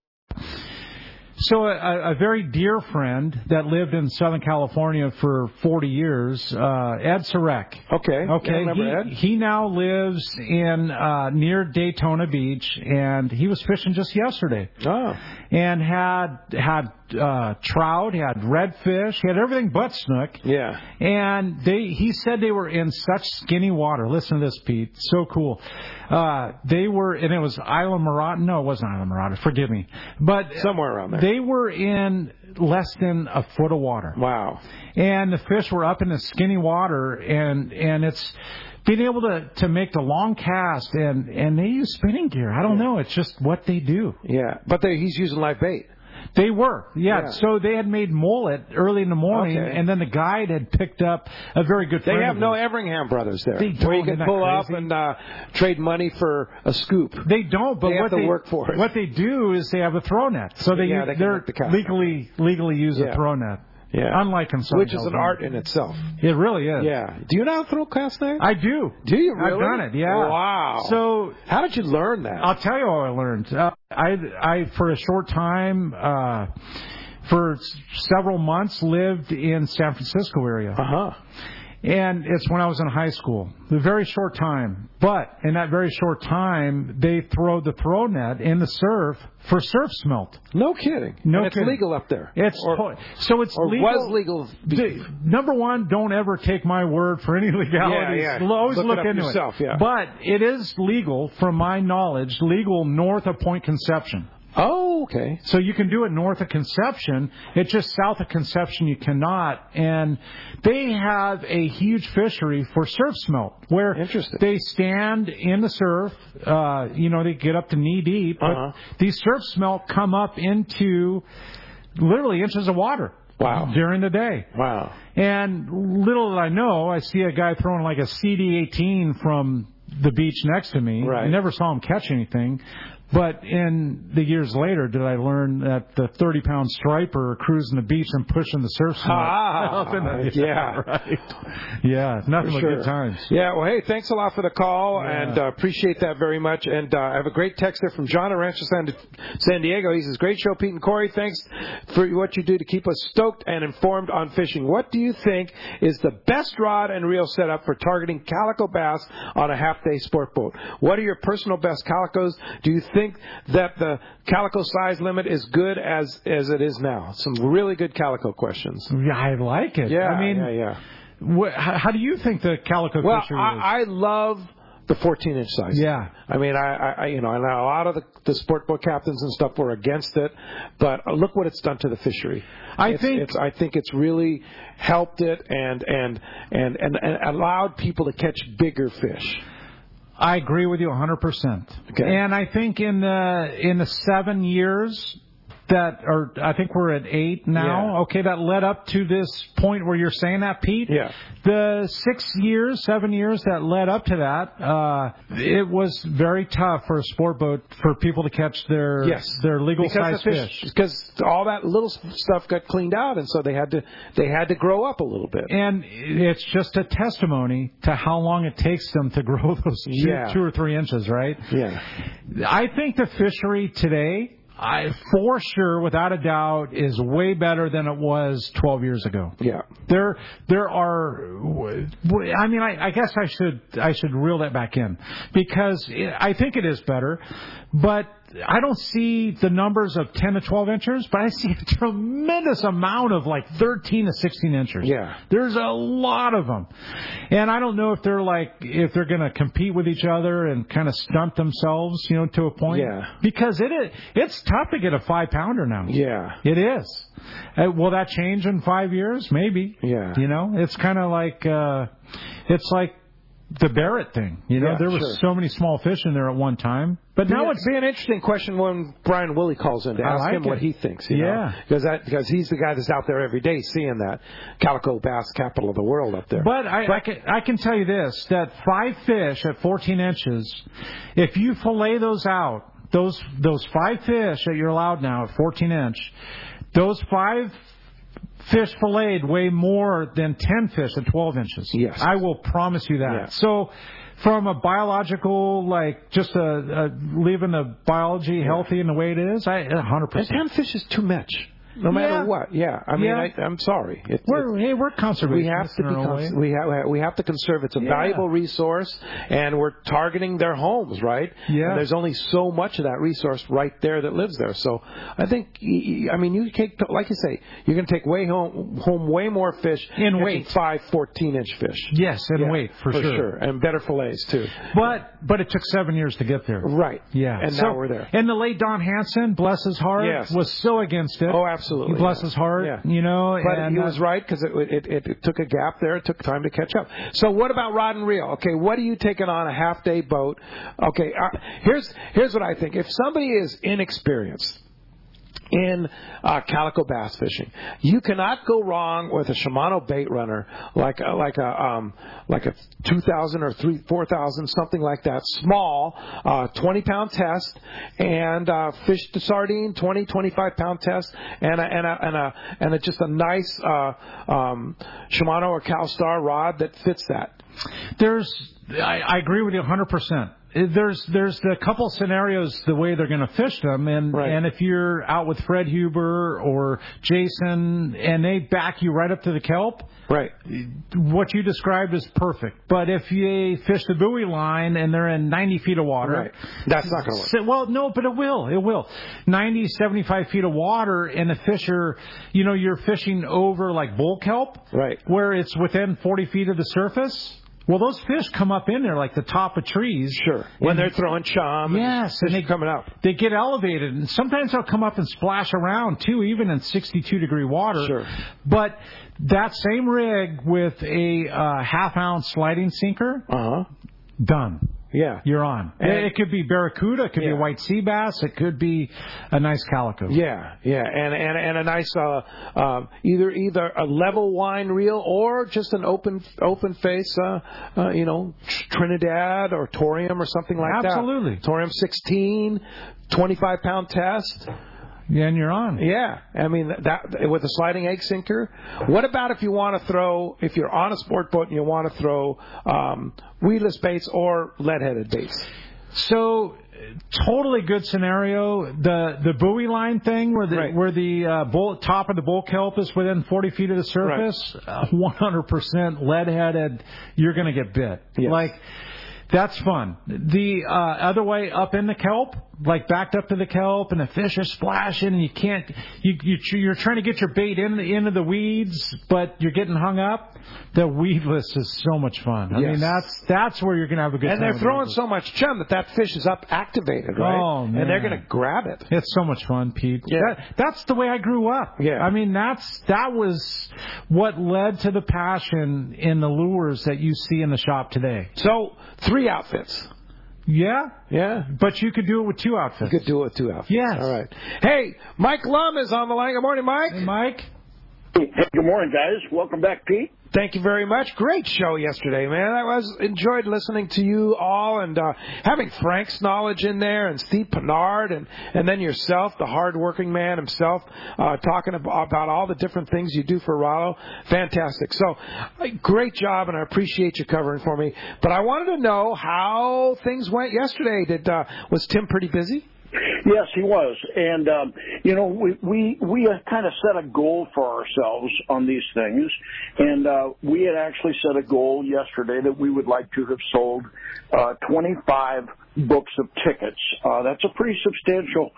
So a very dear friend that lived in Southern California for 40 years, Ed Sarek. Okay. Yeah, I remember Ed. He now lives in near Daytona Beach, and he was fishing just yesterday. Oh. And had trout, had redfish, he had everything but snook. Yeah. And he said they were in such skinny water. Listen to this, Pete. So cool. They were, and it was Isla Mirada. No, it wasn't Isla Mirada. Forgive me. But somewhere around there. They were in less than a foot of water. Wow. And the fish were up in the skinny water, and it's being able to make the long cast, and they use spinning gear. I don't know. It's just what they do. Yeah. But he's using live bait. They were, yeah. So they had made mullet early in the morning, and then the guide had picked up a very good friend. They have no Everingham brothers there. They don't. Where you can pull up and trade money for a scoop. They don't, but they have to work for it. What they do is they have a throw net. So they're legally use a throw net. Yeah. Unlike in Southern Which is an art in itself. It really is. Yeah. Do you know how to throw cast net? I do. Do you really? I've done it, yeah. Wow. So how did you learn that? I'll tell you how I learned. I for a short time, for several months, lived in San Francisco area. Uh-huh. And it's when I was in high school. A very short time. But in that very short time, they throw the throw net in the surf for surf smelt. No kidding. No it's kidding. legal up there. It's legal. Was legal. Number one, don't ever take my word for any legalities. Yeah. Always look into yourself, it. Yeah. But it is legal, from my knowledge, legal north of Point Conception. Oh, okay. So you can do it north of Conception. It's just south of Conception you cannot. And they have a huge fishery for surf smelt where they stand in the surf. They get up to knee deep. But these surf smelt come up into literally inches of water. Wow. During the day. Wow. And little did I know, I see a guy throwing like a CD-18 from the beach next to me. Right. I never saw him catch anything. But in the years later, did I learn that the 30-pound striper cruising the beach and pushing the surf smelt. Yeah. Right. Yeah, nothing but good times. Yeah, well, hey, thanks a lot for the call, and appreciate that very much. And I have a great text there from John at Rancho San Diego. He says, great show, Pete and Corey. Thanks for what you do to keep us stoked and informed on fishing. What do you think is the best rod and reel setup for targeting calico bass on a half-day sport boat? What are your personal best calicos? Do you think that the calico size limit is good as it is now? Some really good calico questions. Yeah, I like it. Yeah, I mean, how do you think the calico fishery is? I love the 14-inch size. Yeah. I mean, I know a lot of the sport boat captains and stuff were against it, but look what it's done to the fishery. I think it's really helped it and allowed people to catch bigger fish. I agree with you 100%. Okay. And I think in the 7 years I think we're at 8 now. Yeah. Okay, that led up to this point where you're saying that, Pete. Yeah. The 7 years that led up to that, it was very tough for a sport boat for people to catch their legal size fish. Because all that little stuff got cleaned out, and so they had to grow up a little bit. And it's just a testimony to how long it takes them to grow those 2 or 3 inches, right? Yeah. I think the fishery today, for sure, without a doubt, is way better than it was 12 years ago. Yeah. There are. I mean, I guess I should reel that back in, because I think it is better, but I don't see the numbers of 10 to 12 inches, but I see a tremendous amount of like 13 to 16 inches. Yeah. There's a lot of them. And I don't know if they're going to compete with each other and kind of stunt themselves, to a point. Yeah. Because it's tough to get a 5-pounder now. Yeah. It is. Will that change in 5 years? Maybe. Yeah. It's kind of like, it's like the Barrett thing. There were so many small fish in there at one time. But now it's be an interesting question when Brian Willey calls in to ask him what he thinks. Because he's the guy that's out there every day seeing that calico bass capital of the world up there. But I can tell you this, that 5 fish at 14 inches, if you fillet those out, those 5 fish that you're allowed now at 14 inch, those 5 fish filleted weigh more than 10 fish at 12 inches. Yes. I will promise you that. Yeah. So from a biological, just leaving the biology healthy in the way it is, 100%. And 10 fish is too much. No matter what, I mean, I'm sorry. We're conservationists. We have to be. We have to conserve. It's a valuable resource, and we're targeting their homes, right? Yeah. And there's only so much of that resource right there that lives there. So I think, you take, like you say, you're going to take home way more fish in weight. 5 14-inch fish. Yes, in weight for sure, and better fillets too. But it took 7 years to get there. Right. Yeah. And now we're there. And the late Don Hansen, bless his heart, was so against it. Oh, absolutely. Bless his heart, But he was right, because it took a gap there. It took time to catch up. So what about rod and reel? Okay, what are you taking on a half-day boat? Okay, here's what I think. If somebody is inexperienced in calico bass fishing, you cannot go wrong with a Shimano bait runner like a 2,000 or 4,000, something like that, small, 20-pound test, and fish to sardine, 20, 25-pound test, and just a nice Shimano or CalStar rod that fits that. I agree with you 100%. There's a couple scenarios the way they're going to fish them, and if you're out with Fred Huber or Jason and they back you right up to the kelp, right, what you described is perfect. But if you fish the buoy line and they're in 90 feet of water, that's not going to work. Well, no, but it will. 90, 75 feet of water, and the fish are, you're fishing over like bull kelp, right, where it's within 40 feet of the surface. Well, those fish come up in there like the top of trees. Sure. When they're throwing chum. Yes. And they coming up. They get elevated. And sometimes they'll come up and splash around, too, even in 62-degree water. Sure. But that same rig with a half-ounce sliding sinker, done. Yeah. You're on. And it could be barracuda. It could be a white sea bass. It could be a nice calico. Yeah. And a nice, either a level wine reel or just an open face, Trinidad or Torium or something like that. Absolutely. Torium 16, 25-pound test. Yeah, and you're on. Yeah. I mean, that with a sliding egg sinker. What about if you want to throw, if you're on a sport boat and you want to throw weedless baits or lead-headed baits? So, totally good scenario. The buoy line thing where the top of the bull kelp is within 40 feet of the surface, 100% lead-headed, you're going to get bit. Yes. That's fun. The other way, up in the kelp, backed up to the kelp, and the fish are splashing, and you can't. You're trying to get your bait into the weeds, but you're getting hung up. The weedless is so much fun. I mean, that's where you're going to have a good time. And they're throwing so much chum that fish is up activated, right? Oh, man. And they're going to grab it. It's so much fun, Pete. Yeah. That's the way I grew up. Yeah. I mean, that was what led to the passion in the lures that you see in the shop today. So, 3 outfits. Yeah. Yeah. But you could do it with 2 outfits. You could do it with 2 outfits. Yes. All right. Hey, Mike Lum is on the line. Good morning, Mike. Hey, Mike. Hey, good morning, guys. Welcome back, Pete. Thank you very much. Great show yesterday, man. I enjoyed listening to you all and having Frank's knowledge in there and Steve Pennard and then yourself, the hard-working man himself, talking about all the different things you do for Rollo. Fantastic. So, great job, and I appreciate you covering for me. But I wanted to know how things went yesterday. Was Tim pretty busy? Yes, he was. And, we kind of set a goal for ourselves on these things. And we had actually set a goal yesterday that we would like to have sold 25 books of tickets. That's a pretty substantial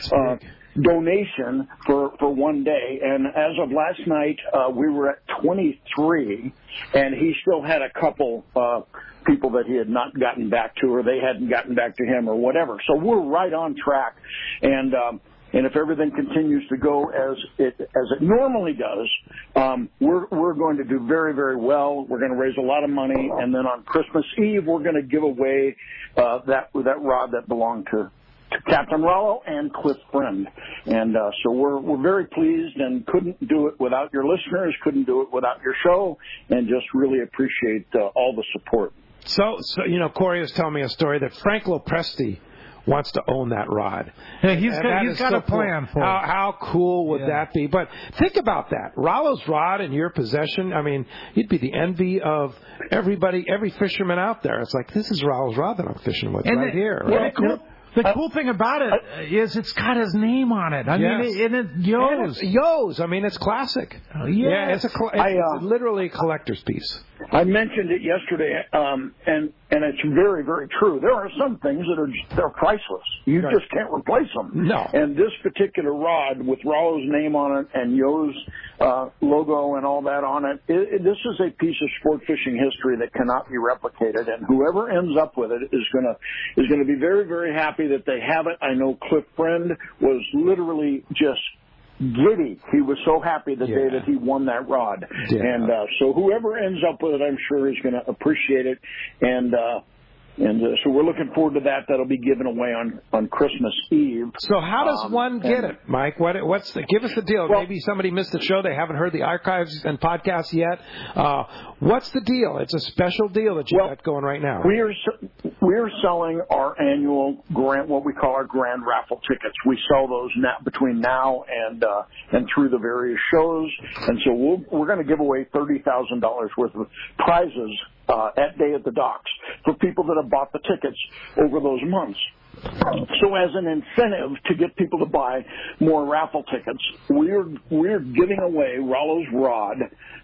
donation for one day. And as of last night, we were at 23, and he still had a couple people that he had not gotten back to, or they hadn't gotten back to him, or whatever. So we're right on track, and if everything continues to go as it normally does, we're going to do very, very well. We're going to raise a lot of money, and then on Christmas Eve we're going to give away that rod that belonged to Captain Rollo and Cliff Friend. And so we're very pleased and couldn't do it without your listeners, couldn't do it without your show, and just really appreciate all the support. So Corey was telling me a story that Frank Lopresti wants to own that rod. Yeah, he's got a plan for it. How cool would that be? But think about that. Rollo's rod in your possession, I mean, you'd be the envy of everybody, every fisherman out there. It's like, this is Rollo's rod that I'm fishing with here. Right? The cool thing about it is it's got his name on it. I mean, it Yo's. Yo's. I mean, it's classic. Yeah, it's literally a collector's piece. I mentioned it yesterday, and it's very, very true. There are some things they're priceless. You just can't replace them. No. And this particular rod with Rollo's name on it and Yo's logo and all that on it, this is a piece of sport fishing history that cannot be replicated. And whoever ends up with it is going to be very, very happy that they have it. I know Cliff Friend was literally just giddy. He was so happy the day that he won that rod. Yeah. And so whoever ends up with it, I'm sure, is going to appreciate it. And so we're looking forward to that. That'll be given away on Christmas Eve. So how does one get it, Mike? Give us the deal. Well, maybe somebody missed the show. They haven't heard the archives and podcasts yet. What's the deal? It's a special deal that you got going right now. We're selling our annual what we call our grand raffle tickets. We sell those between now and through the various shows. And so we're going to give away $30,000 worth of prizes at Day at the Docks for people that have bought the tickets over those months. So as an incentive to get people to buy more raffle tickets, we're giving away Rollo's rod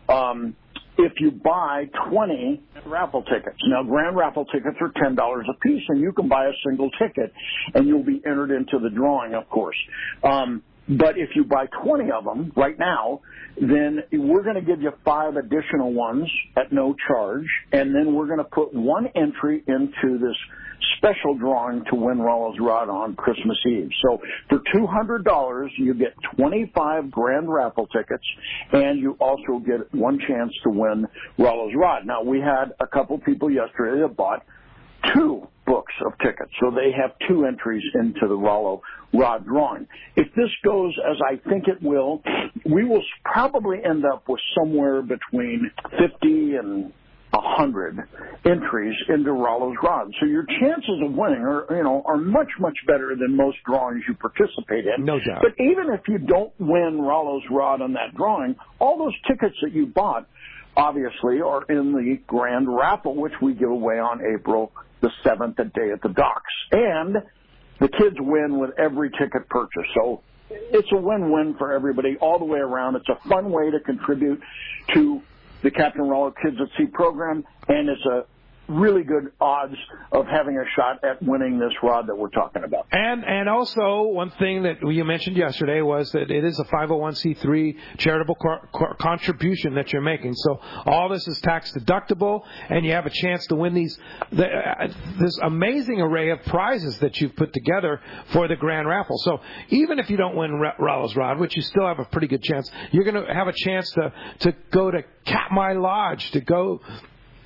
if you buy 20 raffle tickets. Now, grand raffle tickets are $10 a piece, and you can buy a single ticket, and you'll be entered into the drawing, of course. But if you buy 20 of them right now, then we're going to give you 5 additional ones at no charge, and then we're going to put one entry into this special drawing to win Rollo's rod on Christmas Eve. So for $200, you get 25 grand raffle tickets, and you also get one chance to win Rollo's rod. Now, we had a couple people yesterday that bought 2 books of tickets, so they have 2 entries into the Rollo rod drawing. If this goes as I think it will, we will probably end up with somewhere between 50 and 100 entries into Rollo's rod. So your chances of winning are much, much better than most drawings you participate in. No doubt. But even if you don't win Rollo's rod on that drawing, all those tickets that you bought obviously are in the grand raffle, which we give away on April the 7th at Day at the Docks. And the kids win with every ticket purchase. So it's a win-win for everybody all the way around. It's a fun way to contribute to the Captain Rollo Kids at Sea program, and it's a really good odds of having a shot at winning this rod that we're talking about. And also, one thing that you mentioned yesterday was that it is a 501c3 charitable contribution that you're making. So all this is tax deductible, and you have a chance to win this amazing array of prizes that you've put together for the grand raffle. So even if you don't win Rollo's rod, which you still have a pretty good chance, you're going to have a chance to go to Katmai Lodge, to go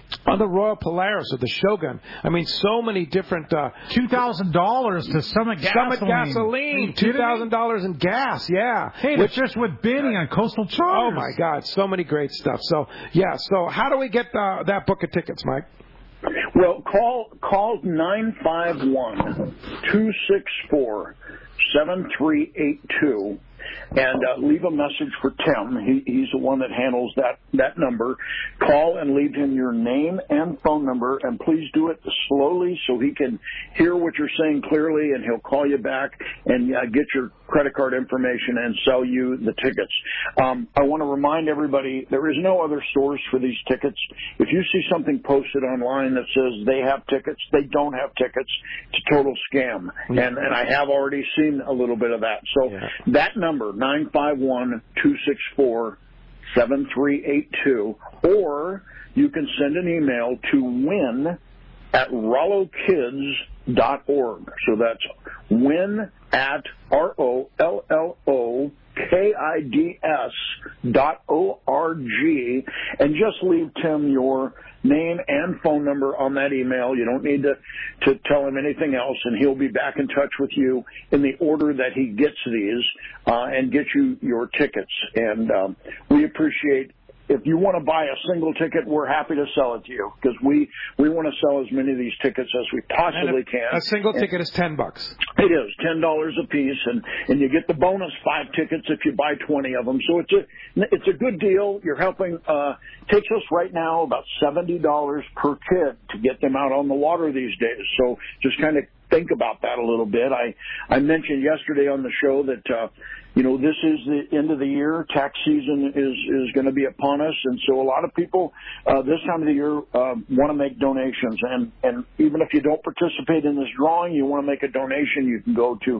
On the Royal Polaris or the Shogun. I mean, so many different... $2,000 to Summit Gasoline. Summit Gasoline. $2,000 in gas, yeah. Hey, it's just with Benny on Coastal Charters. Oh, my God. So many great stuff. So, yeah. So how do we get that book of tickets, Mike? Well, call 951-264-7382 and leave a message for Tim. He's the one that handles that number. Call and leave him your name and phone number, and please do it slowly so he can hear what you're saying clearly, and he'll call you back and get your credit card information and sell you the tickets. I want to remind everybody there is no other stores for these tickets. If you see something posted online that says they have tickets, they don't have tickets. It's a total scam. And I have already seen a little bit of that. So that number, 951-264-7382, or you can send an email to win@RolloKids.org. So that's win@RolloKids.org, and just leave Tim your name and phone number on that email. You don't need to tell him anything else, and he'll be back in touch with you in the order that he gets these and get you your tickets. And we appreciate. If you want to buy a single ticket, we're happy to sell it to you because we want to sell as many of these tickets as we possibly can. A single ticket is $10. It is $10 a piece, and you get the bonus 5 tickets if you buy 20 of them. So it's a good deal. You're helping. Takes us right now about $70 per kid to get them out on the water these days. So just kind of think about that a little bit. I mentioned yesterday on the show that this is the end of the year. Tax season is going to be upon us, and so a lot of people this time of the year want to make donations. And even if you don't participate in this drawing, you want to make a donation, you can go to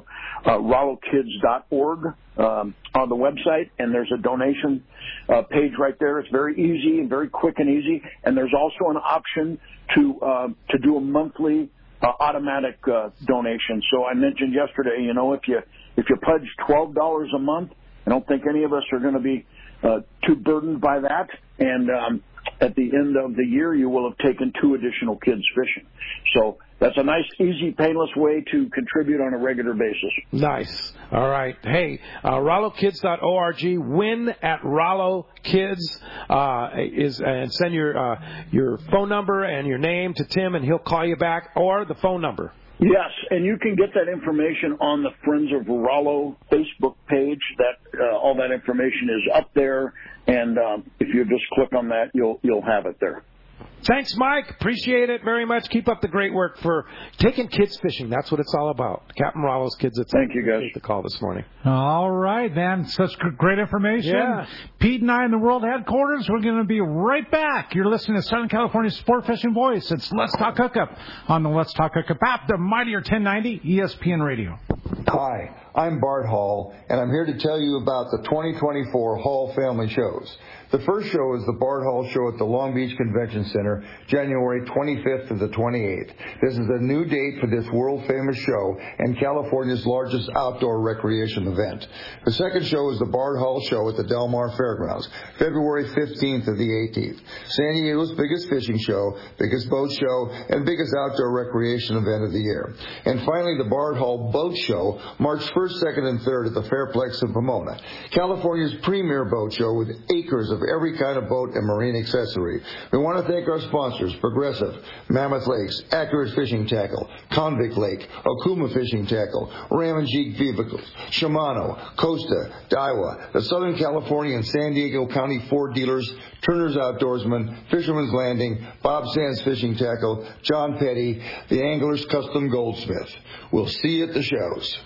RolloKids.org on the website, and there's a donation page right there. It's very easy and very quick and easy. And there's also an option to do a monthly automatic donation. So I mentioned yesterday, if you pledge $12 a month, I don't think any of us are going to be too burdened by that. And at the end of the year, you will have taken 2 additional kids fishing. So that's a nice, easy, painless way to contribute on a regular basis. Nice. All right. Hey, RolloKids.org, win@RolloKids, and send your phone number and your name to Tim, and he'll call you back, or the phone number. Yes, and you can get that information on the Friends of Rollo Facebook page. That all that information is up there, and if you just click on that, you'll have it there. Thanks, Mike. Appreciate it very much. Keep up the great work for taking kids fishing. That's what it's all about. Captain Rollo's Kids. Thank you, guys. The call this morning. All right, man. Such great information. Yeah. Pete and I in the World Headquarters. We're going to be right back. You're listening to Southern California Sport Fishing Voice. It's Let's Talk Hookup on the Let's Talk Hookup app, the mightier 1090 ESPN Radio. Hi, I'm Bart Hall, and I'm here to tell you about the 2024 Hall Family Shows. The first show is the Bart Hall Show at the Long Beach Convention Center, January 25th to the 28th. This is a new date for this world-famous show and California's largest outdoor recreation event. The second show is the Bart Hall Show at the Del Mar Fairgrounds, February 15th to the 18th. San Diego's biggest fishing show, biggest boat show, and biggest outdoor recreation event of the year. And finally, the Bart Hall Boat Show, March 1st, 2nd, and 3rd at the Fairplex in Pomona. California's premier boat show with acres of every kind of boat and marine accessory. We want to thank our sponsors, Progressive, Mammoth Lakes, Accurate Fishing Tackle, Convict Lake, Okuma Fishing Tackle, Ram and Jeep Vehicles, Shimano, Costa, Daiwa, the Southern California and San Diego County Ford dealers, Turner's Outdoorsman, Fisherman's Landing, Bob Sands Fishing Tackle, John Petty, the Angler's Custom Goldsmith. We'll see you at the shows.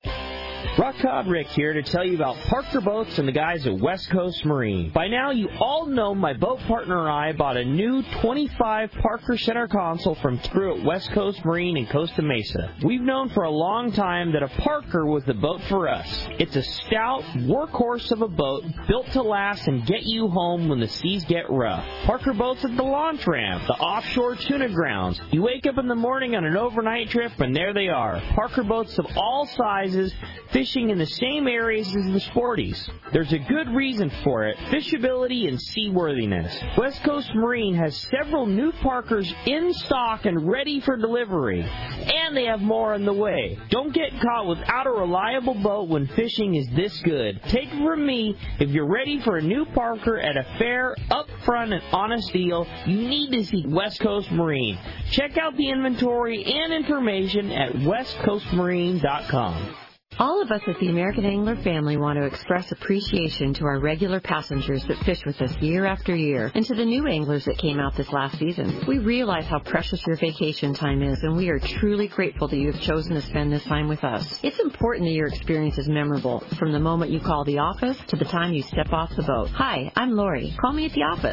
Rock Cod Rick here to tell you about Parker Boats and the guys at West Coast Marine. By now, you all know my boat partner and I bought a new 25 Parker center console from Crew at West Coast Marine in Costa Mesa. We've known for a long time that a Parker was the boat for us. It's a stout workhorse of a boat built to last and get you home when the seas get rough. Parker Boats at the launch ramp, the offshore tuna grounds. You wake up in the morning on an overnight trip and there they are. Parker Boats of all sizes, fishing in the same areas as the sporties. There's a good reason for it: fishability and seaworthiness. West Coast Marine has several new Parkers in stock and ready for delivery, and they have more on the way. Don't get caught without a reliable boat when fishing is this good. Take it from me, if you're ready for a new Parker at a fair, upfront, and honest deal, you need to see West Coast Marine. Check out the inventory and information at westcoastmarine.com. All of us at the American Angler family want to express appreciation to our regular passengers that fish with us year after year, and to the new anglers that came out this last season. We realize how precious your vacation time is, and we are truly grateful that you have chosen to spend this time with us. It's important that your experience is memorable, from the moment you call the office to the time you step off the boat. Hi, I'm Lori. Call me at the office,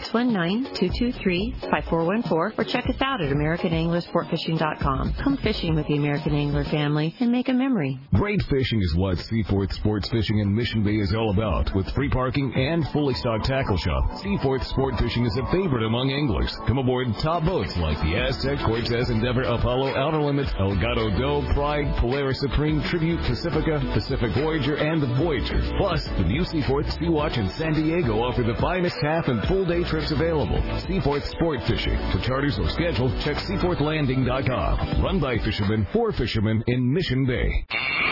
619-223-5414, or check us out at AmericanAnglerSportFishing.com. Come fishing with the American Angler family and make a memory. Great fishing is what Seaforth Sports Fishing in Mission Bay is all about. With free parking and fully stocked tackle shop, Seaforth Sport Fishing is a favorite among anglers. Come aboard top boats like the Aztec, Cortez, Endeavor, Apollo, Outer Limits, Elgato Doe, Pride, Polaris Supreme, Tribute, Pacifica, Pacific Voyager, and the Voyager. Plus, the new Seaforth Sea-Watch in San Diego offer the finest half and full day trips available. Seaforth Sport Fishing. For charters or schedule, check seaforthlanding.com. Run by fishermen for fishermen in Mission Bay.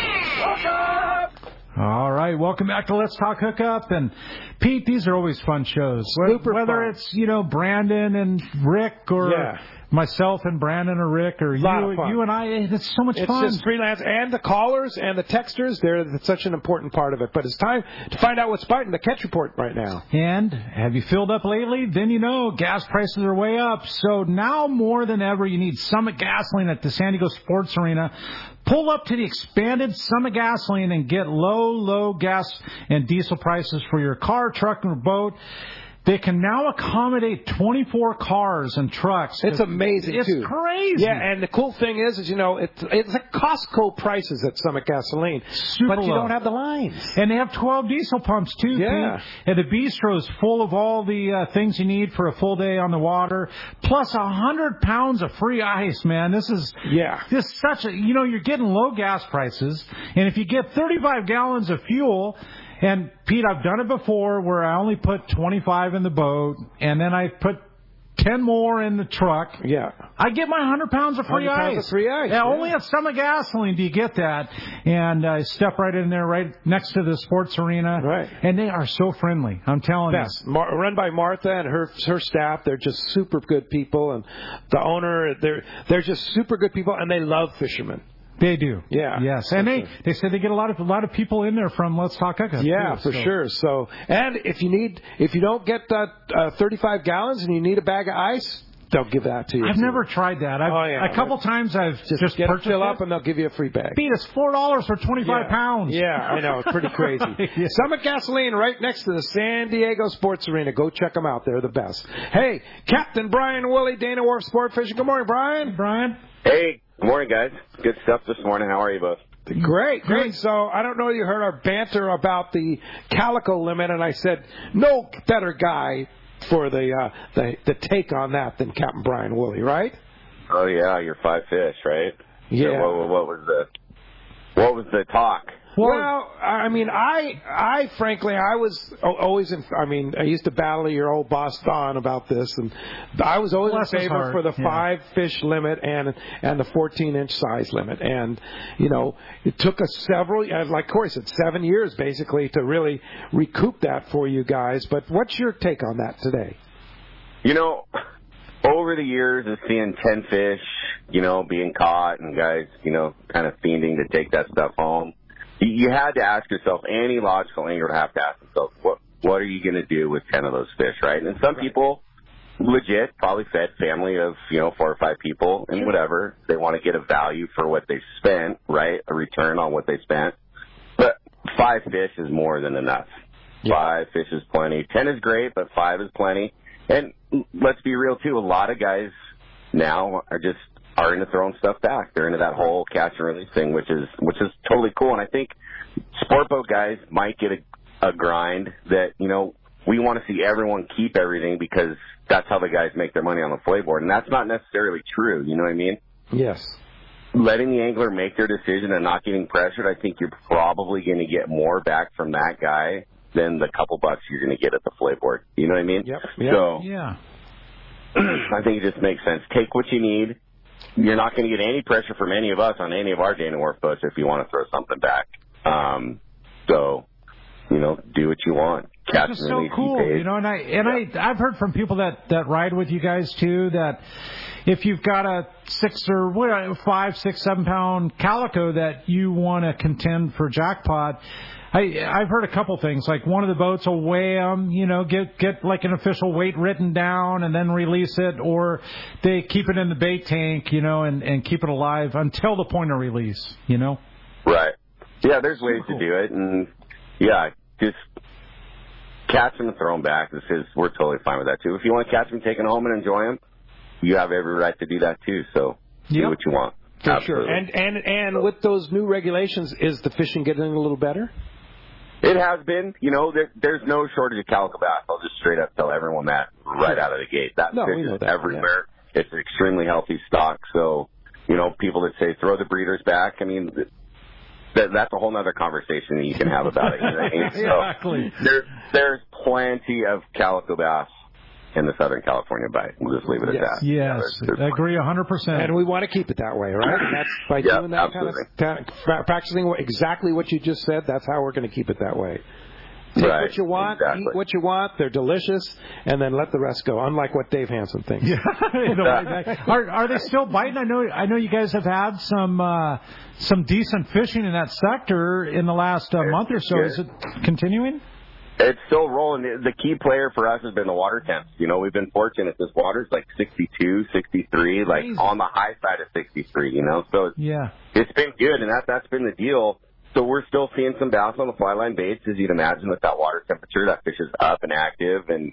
All right, welcome back to Let's Talk Hookup. And Pete, these are always fun shows. Whether fun. It's, Brandon and Rick, or myself and Brandon or Rick, or you and I, it's so much fun. It's just freelance, and the callers and the texters, they're such an important part of it. But it's time to find out what's biting the catch report right now. And have you filled up lately? Then gas prices are way up. So now more than ever, you need Summit Gasoline at the San Diego Sports Arena. Pull up to the expanded Summit Gasoline and get low gas and diesel prices for your car, truck, or boat. They can now accommodate 24 cars and trucks. It's amazing, too. It's crazy. Yeah, and the cool thing is it's like Costco prices at Summit Gasoline. Super but you don't have the lines. And they have 12 diesel pumps, too. Yeah. And the bistro is full of all the things you need for a full day on the water, plus 100 pounds of free ice, man. This is such a, you're getting low gas prices. And if you get 35 gallons of fuel... And, Pete, I've done it before where I only put 25 in the boat, and then I put 10 more in the truck. Yeah. I get my 100 pounds of free ice. Yeah, only at Summit Gasoline do you get that. And I step right in there, right next to the sports arena. Right. And they are so friendly. I'm telling you. Run by Martha and her staff. They're just super good people. And the owner, they're just super good people, and they love fishermen. They do. Yeah. Yes. And they say they get a lot of people in there from Let's Talk Hookup. Yeah, too, for sure. So, and if you don't get that 35 gallons and you need a bag of ice, they'll give that to you. I've never tried that. A couple times I've just get purchased fill up and they'll give you a free bag. Pete, it's $4 for 25 pounds. Yeah, I know. It's pretty crazy. Summit Gasoline right next to the San Diego Sports Arena. Go check them out. They're the best. Hey, Captain Brian Woolley, Dana Wharf Sport Fishing. Good morning, Brian. Brian. Hey. Good morning, guys. Good stuff this morning. How are you both? Great. So I don't know if you heard our banter about the calico limit, and I said no better guy for the take on that than Captain Brian Woolley, right? Oh yeah, your 5 fish, right? Yeah. So what was the talk? Well, I mean, I frankly, I was always I used to battle your old boss Don about this, and I was always in favor for the 5 fish limit and the 14-inch size limit. And, it took us several, like Corey said, 7 years basically to really recoup that for you guys. But what's your take on that today? Over the years of seeing 10 fish, being caught and guys, kind of fiending to take that stuff home, you had to ask yourself, any logical angler would have to ask themselves, what are you going to do with 10 of those fish, right? And some people, legit, probably fed family of, 4 or 5 people and whatever. They want to get a value for what they spent, right? A return on what they spent. But 5 fish is more than enough. 5 fish is plenty. 10 is great, but 5 is plenty. And let's be real, too. A lot of guys now are into throwing stuff back. They're into that whole catch and release thing, which is totally cool. And I think sport boat guys might get a grind that, we want to see everyone keep everything because that's how the guys make their money on the flay board. And that's not necessarily true. You know what I mean? Yes. letting the angler make their decision and not getting pressured, I think you're probably going to get more back from that guy than the couple bucks you're going to get at the fillet board. You know what I mean? Yep. So, yeah. I think it just makes sense. Take what you need. You're not going to get any pressure from any of us on any of our Dana Wharf boats if you want to throw something back. So, do what you want. It's just so cool, and I've heard from people that ride with you guys too that if you've got a 5, 6, 7 pound calico that you want to contend for jackpot, I've heard a couple things. Like one of the boats will weigh them, get like an official weight written down and then release it, or they keep it in the bait tank, and keep it alive until the point of release, Right. Yeah, there's ways to do it, and just catch them and throw them back. We're totally fine with that too. If you want to catch them, take them home and enjoy them, you have every right to do that too. So do what you want. For Absolutely. Sure. And with those new regulations, is the fishing getting a little better? It has been. There's no shortage of calico bass. I'll just straight up tell everyone that right out of the gate. That fish is everywhere. Yeah. It's an extremely healthy stock. So, people that say throw the breeders back, I mean, that's a whole other conversation that you can have about it. Exactly. So there's plenty of calico bass in the Southern California Bight. We'll just leave it at that. Yes, I agree 100%. And we want to keep it that way, right? And that's by doing that absolutely. kind of practicing exactly what you just said. That's how we're going to keep it that way. Take what you want, eat what you want. They're delicious, and then let the rest go. Unlike what Dave Hansen thinks. Yeah. Are they still biting? I know you guys have had some decent fishing in that sector in the last month or so. Is it continuing? It's still rolling. The key player for us has been the water temps. We've been fortunate. This water's like 62, 63, like on the high side of 63. So it's been good, and that's been the deal. So we're still seeing some bass on the fly line baits, as you'd imagine, with that water temperature. That fish is up and active, and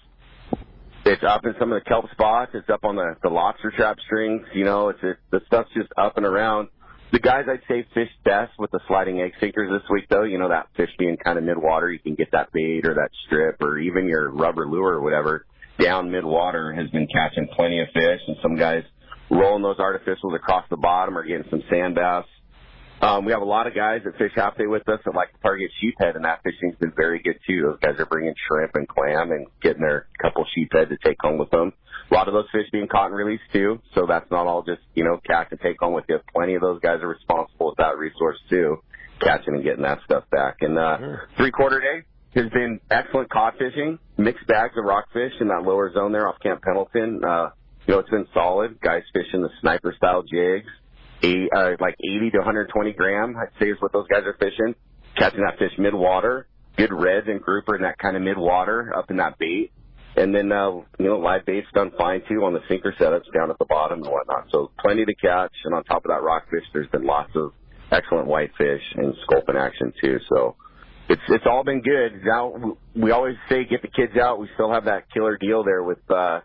it's up in some of the kelp spots. It's up on the lobster trap strings. The stuff's just up and around. The guys I'd say fish best with the sliding egg sinkers this week, though. That fish being kind of mid-water, you can get that bait or that strip or even your rubber lure or whatever down mid-water has been catching plenty of fish. And some guys rolling those artificials across the bottom or getting some sand bass. We have a lot of guys that fish half day with us that like to target sheephead, and that fishing's been very good too. Those guys are bringing shrimp and clam and getting their couple sheephead to take home with them. A lot of those fish being caught and released too, so that's not all just, catch and take home with you. Plenty of those guys are responsible with that resource too, catching and getting that stuff back. And 3/4 day has been excellent cod fishing, mixed bags of rockfish in that lower zone there off Camp Pendleton. It's been solid. Guys fishing the sniper style jigs. Like 80 to 120 gram, I'd say is what those guys are fishing. Catching that fish mid-water. Good reds and grouper in that kind of mid-water up in that bait. And then, live bait's done fine too on the sinker setups down at the bottom and whatnot. So plenty to catch. And on top of that rockfish, there's been lots of excellent whitefish and sculpin action too. So it's all been good. Now, we always say get the kids out. We still have that killer deal there with the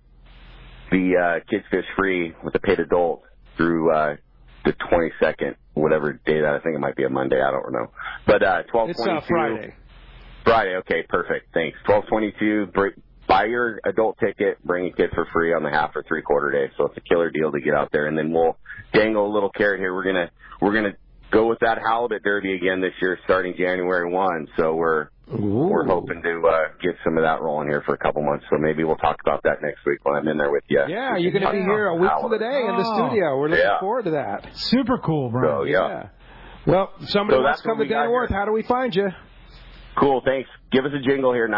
Kids Fish Free with the paid adult through the 22nd, whatever day that. I think it might be a Monday. I don't know. But 12/22. It's Friday. Friday. Okay, perfect. Thanks. 12/22. Buy your adult ticket. Bring a kid for free on the half or 3/4 day. So it's a killer deal to get out there. And then we'll dangle a little carrot here. We're gonna go with that halibut derby again this year, starting January 1. So we're hoping to get some of that rolling here for a couple months. So maybe we'll talk about that next week when I'm in there with you. Yeah, you're going to be here a week from today in the studio. We're looking forward to that. Super cool, Brian. So, yeah. Well, somebody wants to come to Dana Wharf. How do we find you? Cool, thanks. Give us a jingle here,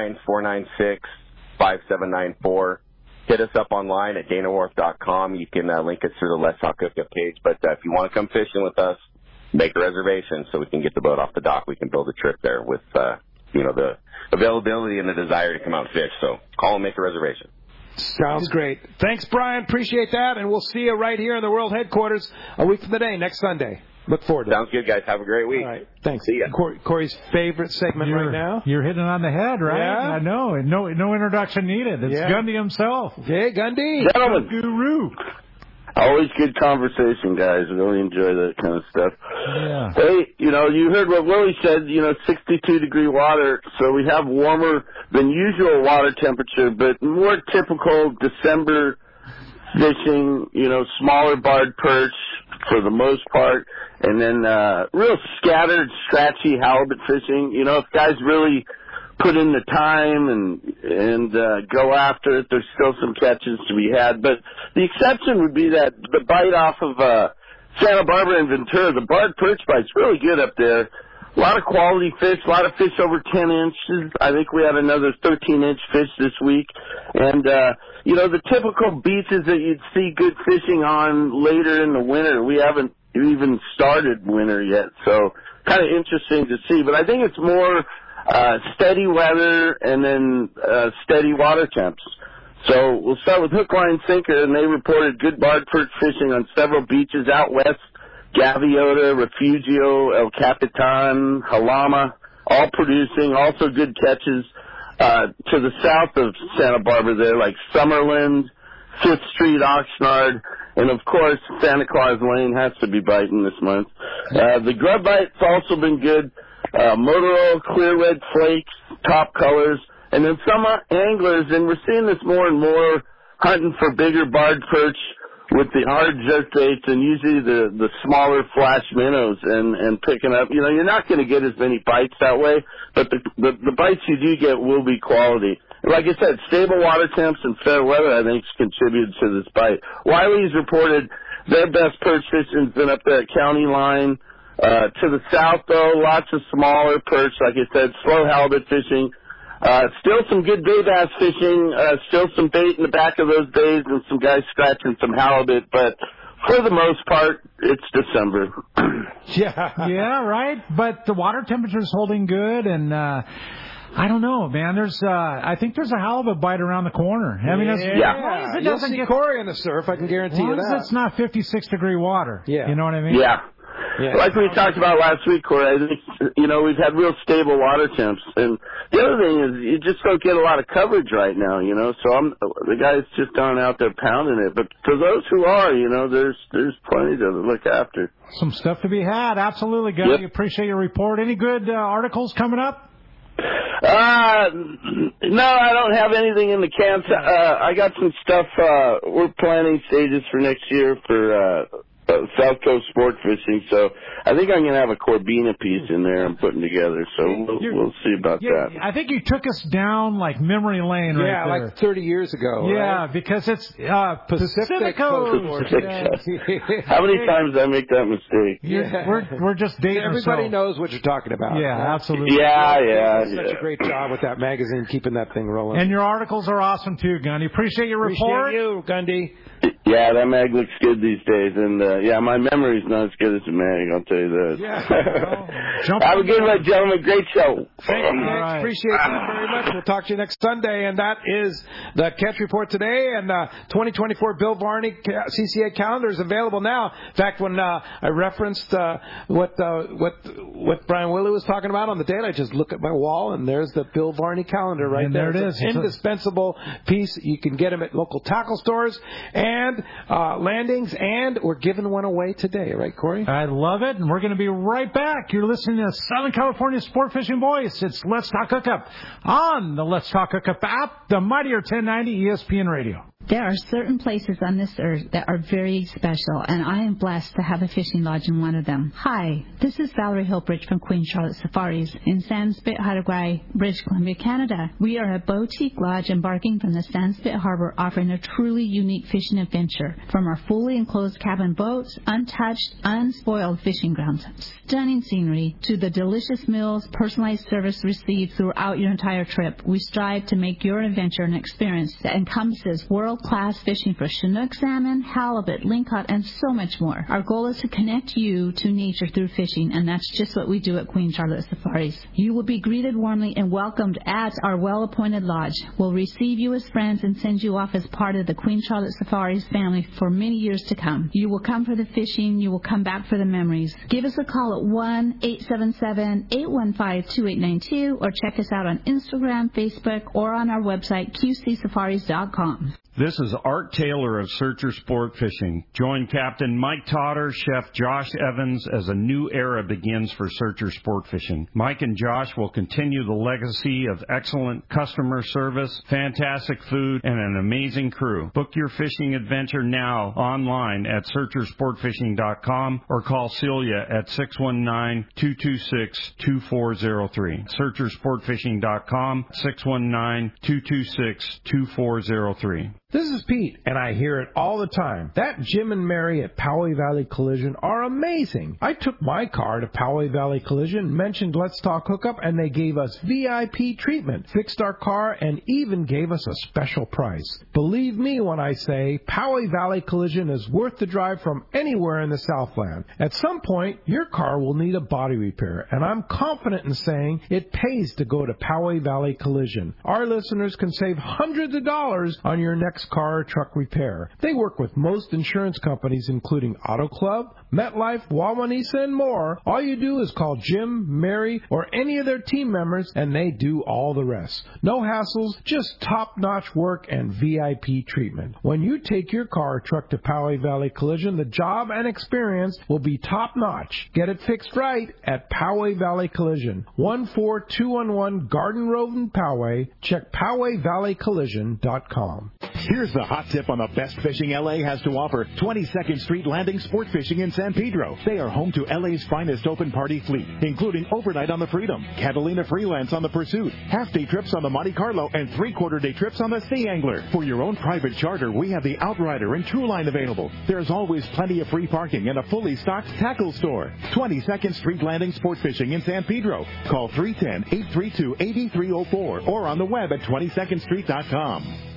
949-496-5794. Hit us up online at danawharf.com. You can link us through the Let's Talk Hookup page. But if you want to come fishing with us, make a reservation so we can get the boat off the dock. We can build a trip there with, the availability and the desire to come out and fish. So call and make a reservation. Sounds great. Thanks, Brian. Appreciate that. And we'll see you right here in the World Headquarters a week from today, next Sunday. Look forward to it. Sounds good, guys. Have a great week. All right. Thanks. See ya. Corey's favorite segment right now. You're hitting on the head, right? Yeah. I know. No introduction needed. It's Gundy himself. Hey, Gundy. Gentlemen. Guru. Always good conversation, guys. I really enjoy that kind of stuff. Yeah. Hey, you heard what Willie said, 62-degree water, so we have warmer than usual water temperature, but more typical December fishing, smaller barred perch, for the most part, and then real scattered, scratchy halibut fishing. You know, if guys really put in the time and go after it, there's still some catches to be had. But the exception would be that the bite off of Santa Barbara and Ventura, the barred perch bite's really good up there. A lot of quality fish, a lot of fish over 10 inches. I think we had another 13-inch fish this week. And, you know, the typical beaches that you'd see good fishing on later in the winter, we haven't even started winter yet. So kind of interesting to see. But I think it's more steady weather and then steady water temps. So we'll start with hook, line, sinker, and they reported good barred perch fishing on several beaches out west. Gaviota, Refugio, El Capitan, Halama, all producing, also good catches to the south of Santa Barbara there, like Summerland, 5th Street, Oxnard, and of course Santa Claus Lane has to be biting this month. The grub bite's also been good. Motorola, clear red flakes, top colors, and then some anglers, and we're seeing this more and more, hunting for bigger barred perch with the hard jerk baits and usually the smaller flash minnows and picking up. You know, you're not going to get as many bites that way, but the bites you do get will be quality. Like I said, stable water temps and fair weather, I think, contributed to this bite. Wiley's reported their best perch fishing's been up there at County Line. To the south, though, lots of smaller perch, like I said, slow halibut fishing. Still some good bay bass fishing, still some bait in the back of those bays and some guys scratching some halibut, but for the most part, it's December. Yeah, right? But the water temperature's holding good, and I don't know, man. There's, I think there's a halibut bite around the corner. I mean, it doesn't get Corey in the surf, I can guarantee you that. It's not 56-degree water. Yeah. You know what I mean? Yeah. Like we talked about last week, Corey, I think, you know, we've had real stable water temps. And the other thing is you just don't get a lot of coverage right now, you know. So the guys just aren't out there pounding it. But for those who are, you know, there's plenty to look after. Some stuff to be had. Absolutely, Gunny. Yep. Appreciate your report. Any good articles coming up? No, I don't have anything in the camps. I got some stuff. We're planning stages for next year for South Coast sport fishing, so I think I'm going to have a Corbina piece in there I'm putting together, so we'll see about that. I think you took us down like memory lane right there. Yeah, like 30 years ago. Yeah, right? because it's Pacific Coast. How many times did I make that mistake? We're just dating Everybody knows what you're talking about. Yeah, absolutely. Yeah. Such a great job with that magazine, keeping that thing rolling. And your articles are awesome too, Gundy. Appreciate your report. Appreciate you, Gundy. Yeah, that mag looks good these days, and my memory's not as good as the mag, I'll tell you that. Yeah. Have a good one, gentlemen. Great show. Thank you, right. Appreciate that very much. We'll talk to you next Sunday, and that is the Catch Report today, and 2024 Bill Varney CCA calendar is available now. In fact, when I referenced what Brian Willey was talking about on the date, I just look at my wall, and there's the Bill Varney calendar right there. There it is. It's an indispensable piece. You can get them at local tackle stores and landings, and we're giving one away today, right, Corey? I love it, and we're going to be right back. You're listening to Southern California Sport Fishing Voice. It's Let's Talk Hookup on the Let's Talk Hookup app, the Mightier 1090 ESPN Radio. There are certain places on this earth that are very special, and I am blessed to have a fishing lodge in one of them. Hi, this is Valerie Hillbridge from Queen Charlotte Safaris in Sandspit, Haida, British Columbia, Canada. We are a boutique lodge embarking from the Sandspit Harbor, offering a truly unique fishing adventure. From our fully enclosed cabin boats, untouched, unspoiled fishing grounds, stunning scenery, to the delicious meals, personalized service received throughout your entire trip, we strive to make your adventure an experience that encompasses world-class fishing for Chinook salmon, halibut, lingcod, and so much more. Our goal is to connect you to nature through fishing, and that's just what we do at Queen Charlotte Safaris. You will be greeted warmly and welcomed at our well-appointed lodge. We'll receive you as friends and send you off as part of the Queen Charlotte Safaris family for many years to come. You will come for the fishing. You will come back for the memories. Give us a call at 1-877-815-2892 or check us out on Instagram, Facebook, or on our website, qcsafaris.com. This is Art Taylor of Searcher Sport Fishing. Join Captain Mike Totter, Chef Josh Evans as a new era begins for Searcher Sport Fishing. Mike and Josh will continue the legacy of excellent customer service, fantastic food, and an amazing crew. Book your fishing adventure now online at searchersportfishing.com or call Celia at 619-226-2403. Searchersportfishing.com, 619-226-2403. This is Pete, and I hear it all the time. That Jim and Mary at Poway Valley Collision are amazing. I took my car to Poway Valley Collision, mentioned Let's Talk Hookup, and they gave us VIP treatment, fixed our car, and even gave us a special price. Believe me when I say Poway Valley Collision is worth the drive from anywhere in the Southland. At some point, your car will need a body repair, and I'm confident in saying it pays to go to Poway Valley Collision. Our listeners can save hundreds of dollars on your next car or truck repair. They work with most insurance companies, including Auto Club, MetLife, Wawanesa, and more. All you do is call Jim, Mary, or any of their team members, and they do all the rest. No hassles, just top-notch work and VIP treatment. When you take your car or truck to Poway Valley Collision, the job and experience will be top-notch. Get it fixed right at Poway Valley Collision, 14211 Garden Road in Poway. Check PowayValleyCollision.com. Here's the hot tip on the best fishing L.A. has to offer. 22nd Street Landing Sport Fishing in San Pedro. They are home to L.A.'s finest open party fleet, including overnight on the Freedom, Catalina Freelance on the Pursuit, half-day trips on the Monte Carlo, and three-quarter-day trips on the Sea Angler. For your own private charter, we have the Outrider and Trueline available. There's always plenty of free parking and a fully stocked tackle store. 22nd Street Landing Sport Fishing in San Pedro. Call 310-832-8304 or on the web at 22ndstreet.com.